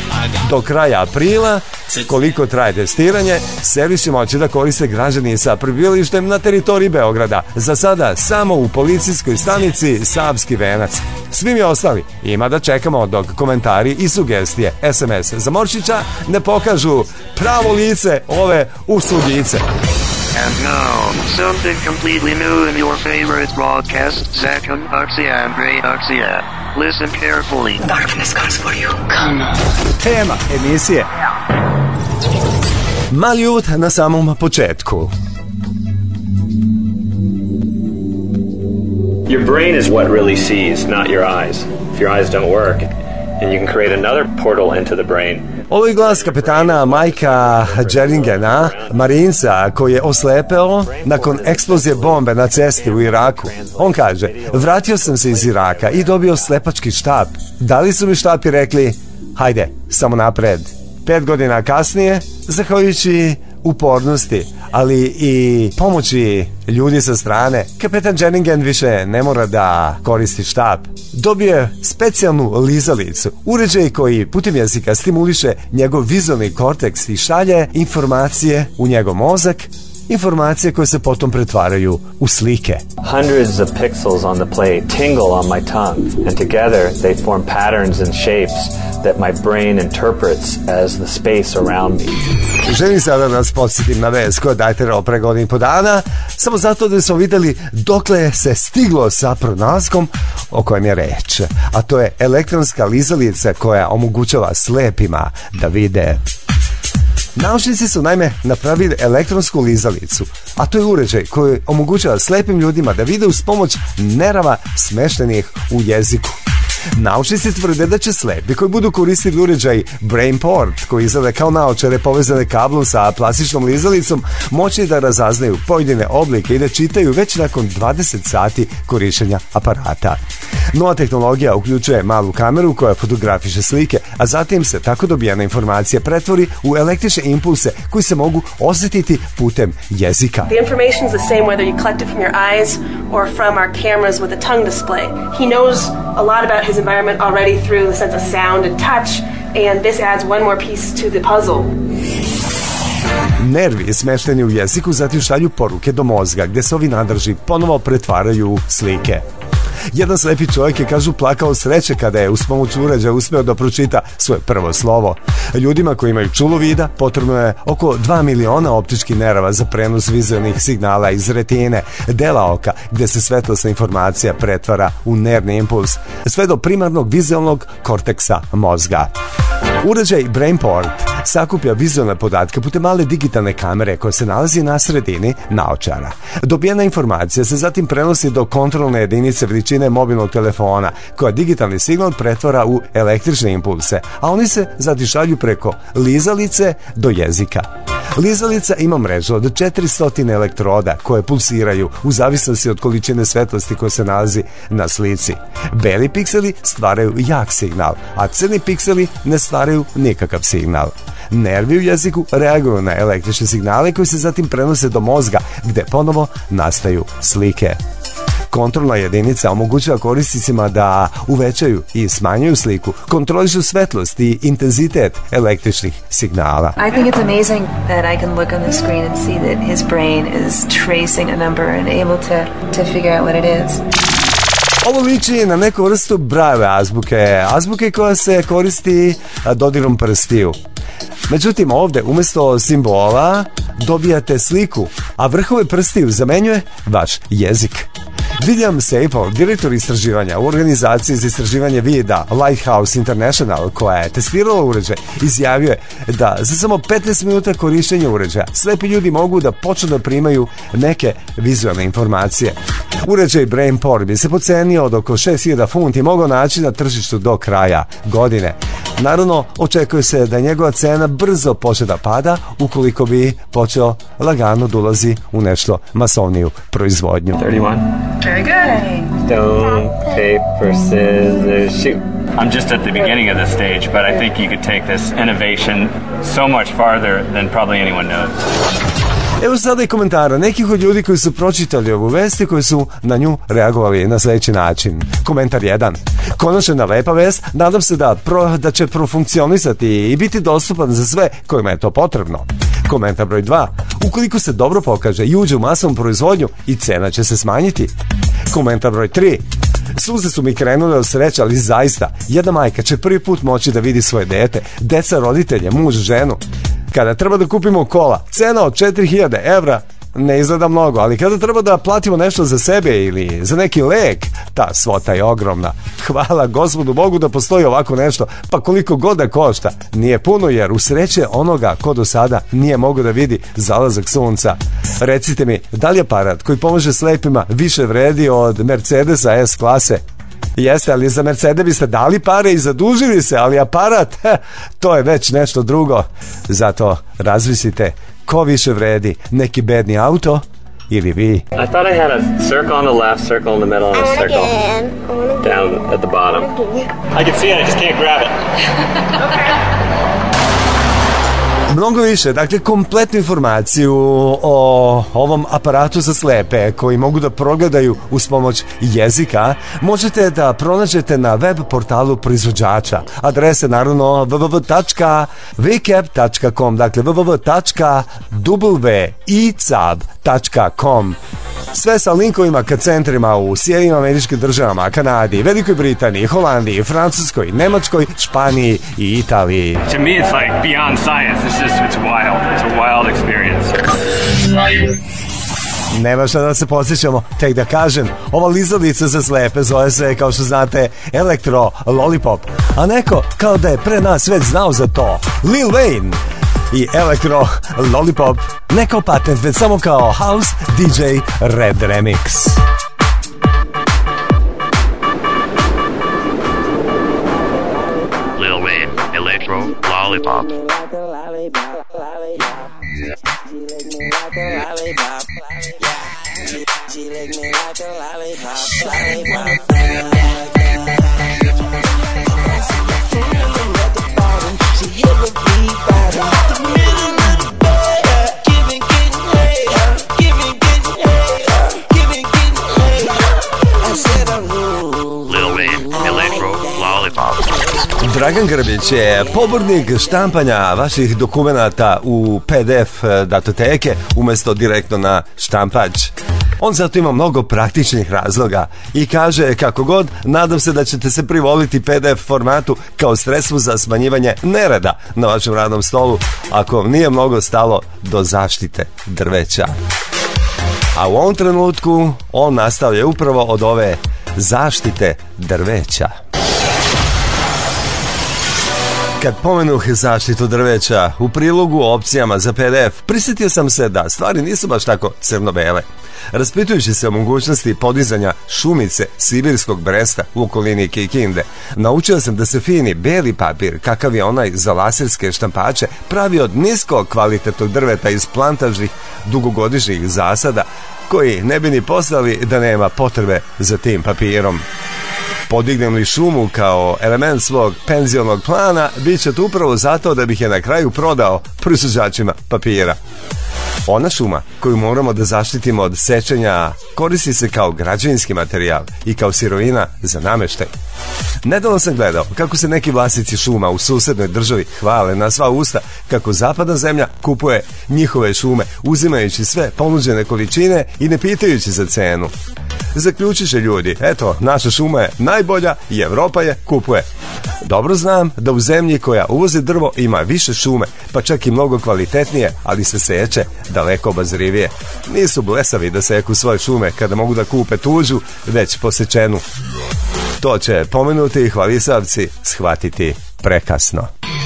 Do kraja aprila, koliko traje testiranje, servis će moći da koriste građani sa prebivalištem na teritoriji Beograda. Za sada samo u policijskoj stanici Savski venac. Svi mi ostali ima da čekamo dok komentari i sugestije es em es zamorčića ne pokažu pravo lice ove uslugice. And now, something completely new in your favorite broadcast, Zakon Oxia and Ray Oxia. Listen carefully. Darkness calls for you. Come. Tema emisije. Mali uvod na samom početku. Your brain is what really sees, not your eyes. If your eyes don't work, and you can create another portal into the brain. Ovo je glas kapetana Majka Džeringena, marinca koji je oslepeo nakon eksplozije bombe na cesti u Iraku. On kaže, vratio sam se iz Iraka i dobio slepački štap. Dali su mi štap i rekli, hajde, samo napred. Pet godina kasnije, zahvaljujući upornosti, ali i pomoći ljudi sa strane, kapetan Džeringen više ne mora da koristi štap. Dobio je specijalnu lizalicu, uređaj koji putem jezika stimuliše njegov vizualni korteks i šalje informacije u njegov mozak, informacije koje se potom pretvaraju u slike. Hundreds of pixels on the plate tingle on my tongue, and together they form patterns and shapes that my brain interprets as the space around me. Želim sada da nas podsjetim na vez koja je dajterao pre godinu i po dana, samo zato da smo videli dokle se stiglo sa pronalazkom o kojem je reč. A to je elektronska lizalica koja omogućava slepima da vide. Naučnici su naime napravili elektronsku lizalicu, a to je uređaj koji omogućava slepim ljudima da vide uz pomoć nerava smeštenih u jeziku. Naučnici tvrde da će slepi koji budu koristili uređaj BrainPort, koji izgleda kao naočare povezane kablom sa plastičnom lizalicom, moći da razaznaju pojedine oblike i da čitaju već nakon dvadeset sati korišćenja aparata. Nova tehnologija uključuje malu kameru koja fotografiše slike, a zatim se tako dobijena informacija pretvori u električne impulse koji se mogu osjetiti putem jezika. The information is the same whether you collect it from your eyes or from our cameras with a tongue display. He knows a lot about his environment already through the sense of sound and touch, and this adds one more piece to the puzzle. Nervi smešteni u jeziku zatim šalju poruke do mozga gde se ovi nadrži ponovo pretvaraju u slike. Jedan slepi čovjek je, kažu, plakao sreće kada je uz pomoć uređaja uspeo da pročita svoje prvo slovo. Ljudima koji imaju čulo vida potrebno je oko dva miliona optičkih nerava za prenos vizualnih signala iz retine, dela oka, gde se svetlosna informacija pretvara u nervni impuls, sve do primarnog vizualnog korteksa mozga. Uređaj Brainport sakuplja vizualne podatke putem male digitalne kamere koja se nalazi na sredini naočara. Dobijena informacija se zatim prenosi do kontrolne jedinice veličine mobilnog telefona koja digitalni signal pretvara u električne impulse, a oni se zatim šalju preko lizalice do jezika. Lizalica ima mrežu od četiristo elektroda koje pulsiraju u zavisnosti od količine svetlosti koja se nalazi na slici. Beli pikseli stvaraju jak signal, a crni pikseli ne stvaraju nikakav signal. Nervi u jeziku reaguju na električne signale koji se zatim prenose do mozga gde ponovo nastaju slike. Kontrolna jedinica omogućava korisnicima da uvećaju i smanjuju sliku, kontrolišu svetlost i intenzitet električnih signala. I think it's amazing that I can look on the screen and see that his brain is tracing a number and able to, to figure out what it is. Ovo liči na neku vrstu Braille azbuke, azbuke koja se koristi dodirom prstiju. Međutim, ovde umjesto simbola dobijate sliku, a vrhove prstiju zamenjuje vaš jezik. William Staple, direktor istraživanja u organizaciji za istraživanje vida Lighthouse International, koja je testirala uređaj, izjavio je da za samo petnaest minuta korištenja uređaja slepi ljudi mogu da počnu da primaju neke vizualne informacije. Uređaj Brainport bi se pocenio od oko šest hiljada funti i mogao naći na tržištu do kraja godine. Naravno, očekuje se da njegova cena brzo počne da pada ukoliko bi počeo lagano da ulazi u nešto masovniju proizvodnju. thirty-one. Very good. Stone, paper, scissors, shoot. I'm just at the beginning of the stage, but I think you could take this innovation so much farther than probably anyone knows. Evo sada i komentara nekih od ljudi koji su pročitali ovu vest i koji su na nju reagovali na sljedeći način. Komentar jedan. Konačno jedna lepa vest, nadam se da, pro, da će profunkcionisati i biti dostupan za sve kojima je to potrebno. Komentar broj dva. Ukoliko se dobro pokaže i uđe u masovnu proizvodnju i cena će se smanjiti. Komentar broj tri. Suze su mi krenule od sreće, ali zaista, jedna majka će prvi put moći da vidi svoje dete, deca, roditelje, muž, ženu. Kada treba da kupimo kola, cena od četiri hiljade evra ne izgleda mnogo, ali kada treba da platimo nešto za sebe ili za neki lek, ta svota je ogromna. Hvala Gospodu Bogu da postoji ovako nešto, pa koliko god da košta, nije puno jer usreće onoga ko do sada nije mogao da vidi zalazak sunca. Recite mi, da li je aparat koji pomaže slepima više vredi od Mercedesa S klase? Jeste, ali za Mercedes biste dali pare i zadužili se, ali aparat, heh, to je već nešto drugo. Zato razmislite, ko više vredi, neki bedni auto ili vi? I thought I had a circle on the left, circle in the middle, and a circle down at the bottom. I can see it, I just can't grab it. Mnogo više, dakle, kompletnu informaciju o ovom aparatu za slepe koji mogu da progledaju uz pomoć jezika možete da pronađete na web portalu proizvođača. Adrese naravno w w w tačka v c a b tačka com, dakle w w w tačka w i c a b tačka com. Sve sa linkovima ka centrima u Sjedinjenim Američkim Državama, Kanadi, Velikoj Britaniji, Holandiji, Francuskoj, Nemačkoj, Španiji i Italiji. To me it's like beyond science. It's just, it's wild. It's a wild experience. Nema šta da se podsjećamo, tek da kažem, ova lizalica za slepe zove se, kao što znate, Electro Lollipop, a neko kao da je pre nas već znao za to, Lil Wayne i Electro Lollipop, ne kao patent, već samo kao House D J Red Remix. Lil Wayne, Electro Lollipop. She lick me like a lollipop, lollipop. At the bottom, she hit the beat bottom. The middle of the bed, giving, getting laid, giving, getting laid, giving, getting laid. I said I'm Lil Wayne, Electro Lollipop. Dragan Grbić je pobornik štampanja vaših dokumenata u P D F datoteke umjesto direktno na štampač. On zato ima mnogo praktičnih razloga i kaže kako god, nadam se da ćete se privoliti P D F formatu kao sredstvo za smanjivanje nereda na vašem radnom stolu ako vam nije mnogo stalo do zaštite drveća. A u ovom trenutku on nastavlja upravo od ove zaštite drveća. Kad pomenuh zaštitu drveća u prilogu o opcijama za P D F, prisjetio sam se da stvari nisu baš tako crno-bele. Raspitujući se o mogućnosti podizanja šumice sibirskog bresta u okolini Kikinde, naučio sam da se fini beli papir, kakav je onaj za laserske štampače, pravi od nisko kvalitetnog drveta iz plantažnih dugogodišnjih zasada, koji ne bi ni poslali da nema potrebe za tim papirom. Podignem li šumu kao element svog penzionog plana, bit će to upravo zato da bih je na kraju prodao proizvođačima papira. Ona šuma koju moramo da zaštitimo od sečenja koristi se kao građevinski materijal i kao sirovina za nameštaj. Nedavno sam gledao kako se neki vlasnici šuma u susednoj državi hvale na sva usta kako zapadna zemlja kupuje njihove šume, uzimajući sve ponuđene količine i ne pitajući za cenu. Zaključiše ljudi, eto, naša šuma je najbolja i Evropa je kupuje. Dobro znam da u zemlji koja uvozi drvo ima više šume, pa čak i mnogo kvalitetnije, ali se seče daleko obazrivije. Nisu blesavi da seku svoje šume kada mogu da kupe tuđu, već posečenu. To će pomenuti hvalisavci shvatiti prekasno.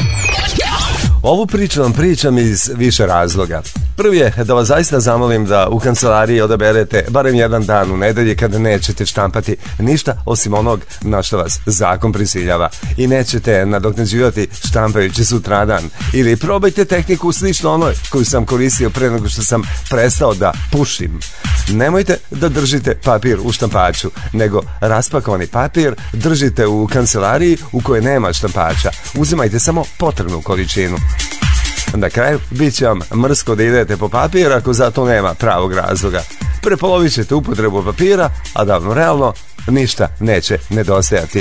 Ovu priču vam pričam iz više razloga. Prvi je da vas zaista zamolim da u kancelariji odaberete barem jedan dan u nedelji kada nećete štampati ništa osim onog na što vas zakon prisiljava i nećete nadoknađivati štampajući sutradan. Ili probajte tehniku slično onoj koju sam koristio pre nego što sam prestao da pušim. Nemojte da držite papir u štampaču, nego raspakovani papir držite u kancelariji u kojoj nema štampača. Uzimajte samo potrebnu količinu. Na kraju, bit će vam mrsko da idete po papir ako za to nema pravog razloga. Prepolovit ćete upotrebu papira, a da vam realno ništa neće nedostajati.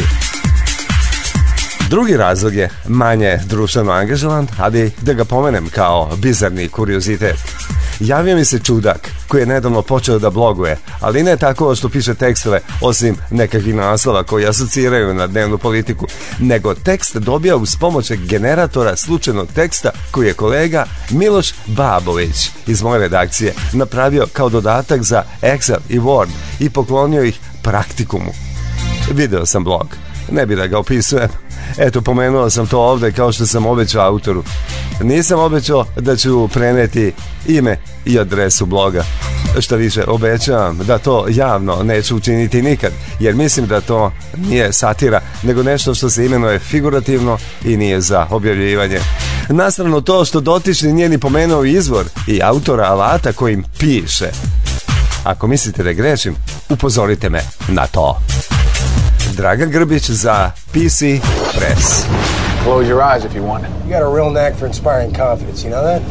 Drugi razlog je manje društveno angažovan, ali da ga pomenem kao bizarni kuriozitet. Javio mi se čudak koji je nedavno počeo da bloguje, ali ne tako što piše tekstove osim nekakvih naslova koji asociraju na dnevnu politiku, nego tekst dobija uz pomoć generatora slučajnog teksta koji je kolega Miloš Babović iz moje redakcije napravio kao dodatak za Excel i Word i poklonio ih Praktikumu. Video sam blog, ne bi da ga opisujem. Eto, pomenuo sam to ovde kao što sam obećao autoru. Nisam obećao da ću preneti ime i adresu bloga. Šta više, obećavam da to javno neću učiniti nikad, jer mislim da to nije satira, nego nešto što se imenuje figurativno i nije za objavljivanje. Nastavno to što dotični nije ni pomenuo izvor i autora alata kojim piše. Ako mislite da grešim, upozorite me na to. Dragan Grbić za P C Press. Close your eyes if you want it. You got a real knack for inspiring confidence, you know that?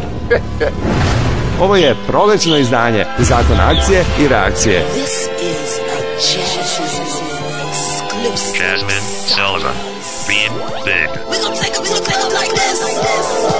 Ovo je prolećno izdanje Zakon akcije i reakcije. This is a Jasmine Sullivan. Being big. We gon' take 'em, we gon' take 'em like this. Like this.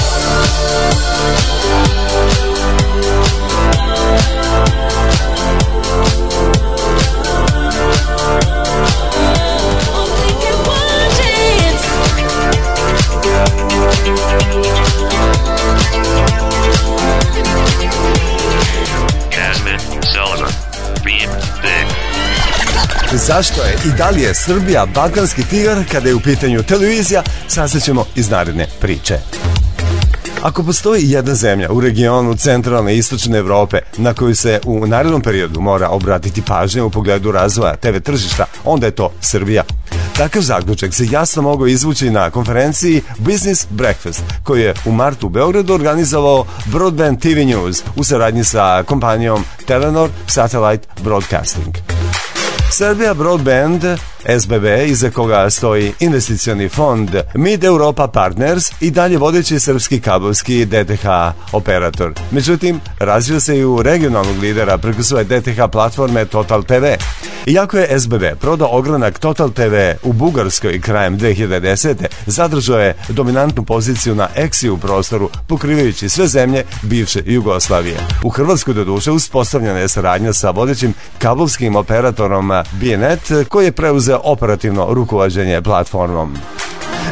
Jasmine Sullivan. Being big. Zašto je i da li je Srbija balkanski tigar kada je u pitanju televizija, saznaćemo iz naredne priče. Ako postoji jedna zemlja u regionu centralne i istočne Evrope na koju se u narednom periodu mora obratiti pažnje u pogledu razvoja te ve tržišta, onda je to Srbija. Takav zaključak se jasno mogao izvući na konferenciji Business Breakfast, koji je u martu u Beogradu organizovao Broadband T V News u saradnji sa kompanijom Telenor Satellite Broadcasting. Serbia Broadband, S B B, iza koga stoji investicioni fond Mid Europa Partners i dalje vodeći srpski kablovski D T H operator. Međutim, razvio se i u regionalnog lidera preko svoje D T H platforme Total T V. Iako je S B B prodao ogranak Total T V u Bugarskoj krajem dve hiljade desete. zadržao je dominantnu poziciju na Exiju prostoru, pokrivajući sve zemlje bivše Jugoslavije. U Hrvatskoj doduše uspostavljena je saradnja sa vodećim kablovskim operatorom B N E T, koji je preuzeo operativno rukovođenje platformom.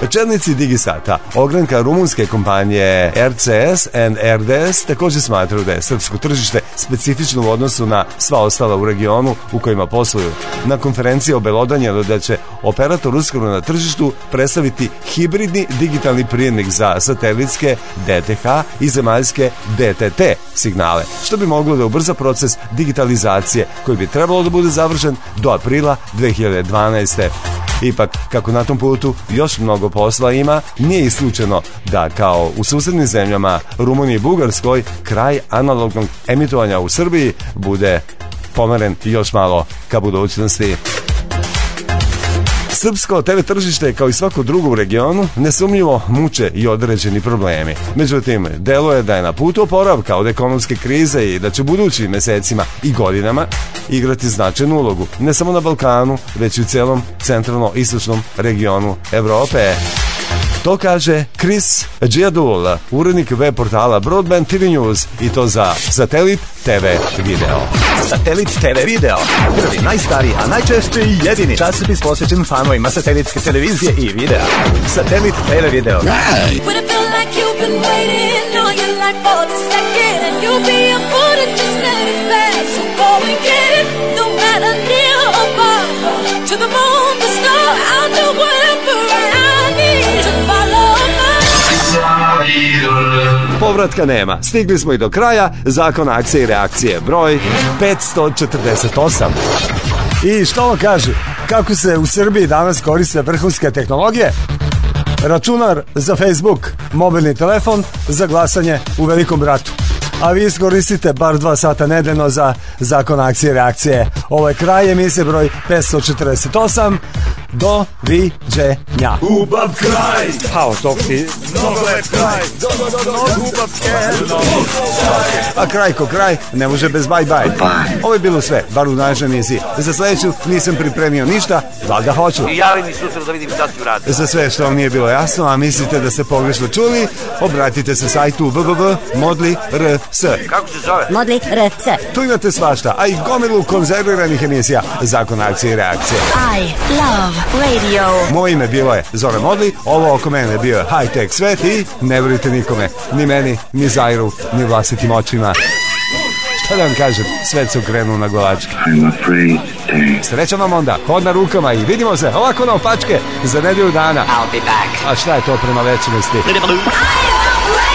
Čelnici Digisata, ogranka rumunske kompanije R C S and R D S, također smatraju da je srpsko tržište specifično u odnosu na sva ostala u regionu u kojima posluju. Na konferenciji obelodanjeno da će operator uskoro na tržištu predstaviti hibridni digitalni prijemnik za satelitske D T H i zemaljske D T T signale, što bi moglo da ubrza proces digitalizacije koji bi trebalo da bude završen do aprila dve hiljade dvanaeste. Ipak, kako na tom putu još mnogo posla ima, nije isključeno da, kao u susednim zemljama Rumuniji i Bugarskoj, kraj analognog emitovanja u Srbiji bude pomeren još malo ka budućnosti. Srpsko te ve tržište, kao i svako drugo u regionu, nesumnjivo muče i određeni problemi. Međutim, deluje da je na putu oporavka od ekonomske krize i da će u budućim mesecima i godinama igrati značajnu ulogu, ne samo na Balkanu, već i u celom centralno-istočnom regionu Evrope. To kaže Chris Džijadul, urednik web portala Broadband T V News, i to za Satelit te ve video. Satelit te ve video, prvi, najstariji, a najčešće i jedini časopis posvećen fanovima satelitske televizije i videa. Satelit te ve video. Povratka nema. Stigli smo i do kraja zakona akcije i reakcije broj petsto četrdeset osam. I što vam kaže, kako se u Srbiji danas koriste vrhunske tehnologije? Računar za Facebook, mobilni telefon za glasanje u Velikom bratu. A vi iskoristite bar dva sata nedeljno za zakon akcije i reakcije. Ovo je kraj emisije broj petsto četrdeset osam. Do viđenja. Ubav kraj! Hao, dok ti... Mnogo lep kraj! Do, do, do, do, ubavke! A kraj ko kraj, ne može bez bye bye. Ovo je bilo sve, bar u našoj emisiji. Za sledeću nisam pripremio ništa, valjda hoću. I javi mi sutra da vidim šta si uradio. Za sve što vam nije bilo jasno, a mislite da ste pogrešno čuli, obratite se sajtu w w w tačka modli tačka r s. Kako se zove? Modli tačka r s. Tu imate svašta, a i gomilu konzerviranih emisija zakon akcije i reakcije. I love radio. Moje ime bilo je Zoran Modli, ovo oko mene bio je high-tech svet i ne verujte nikome, ni meni, ni Zairu, ni vlastitim očima. Šta da vam kažem, svet se ukrenuo na golačke. Srećam vam onda, hod na rukama i vidimo se ovako na opačke za nedelju dana. I'll be back. A šta je to prema večnosti? I love radio.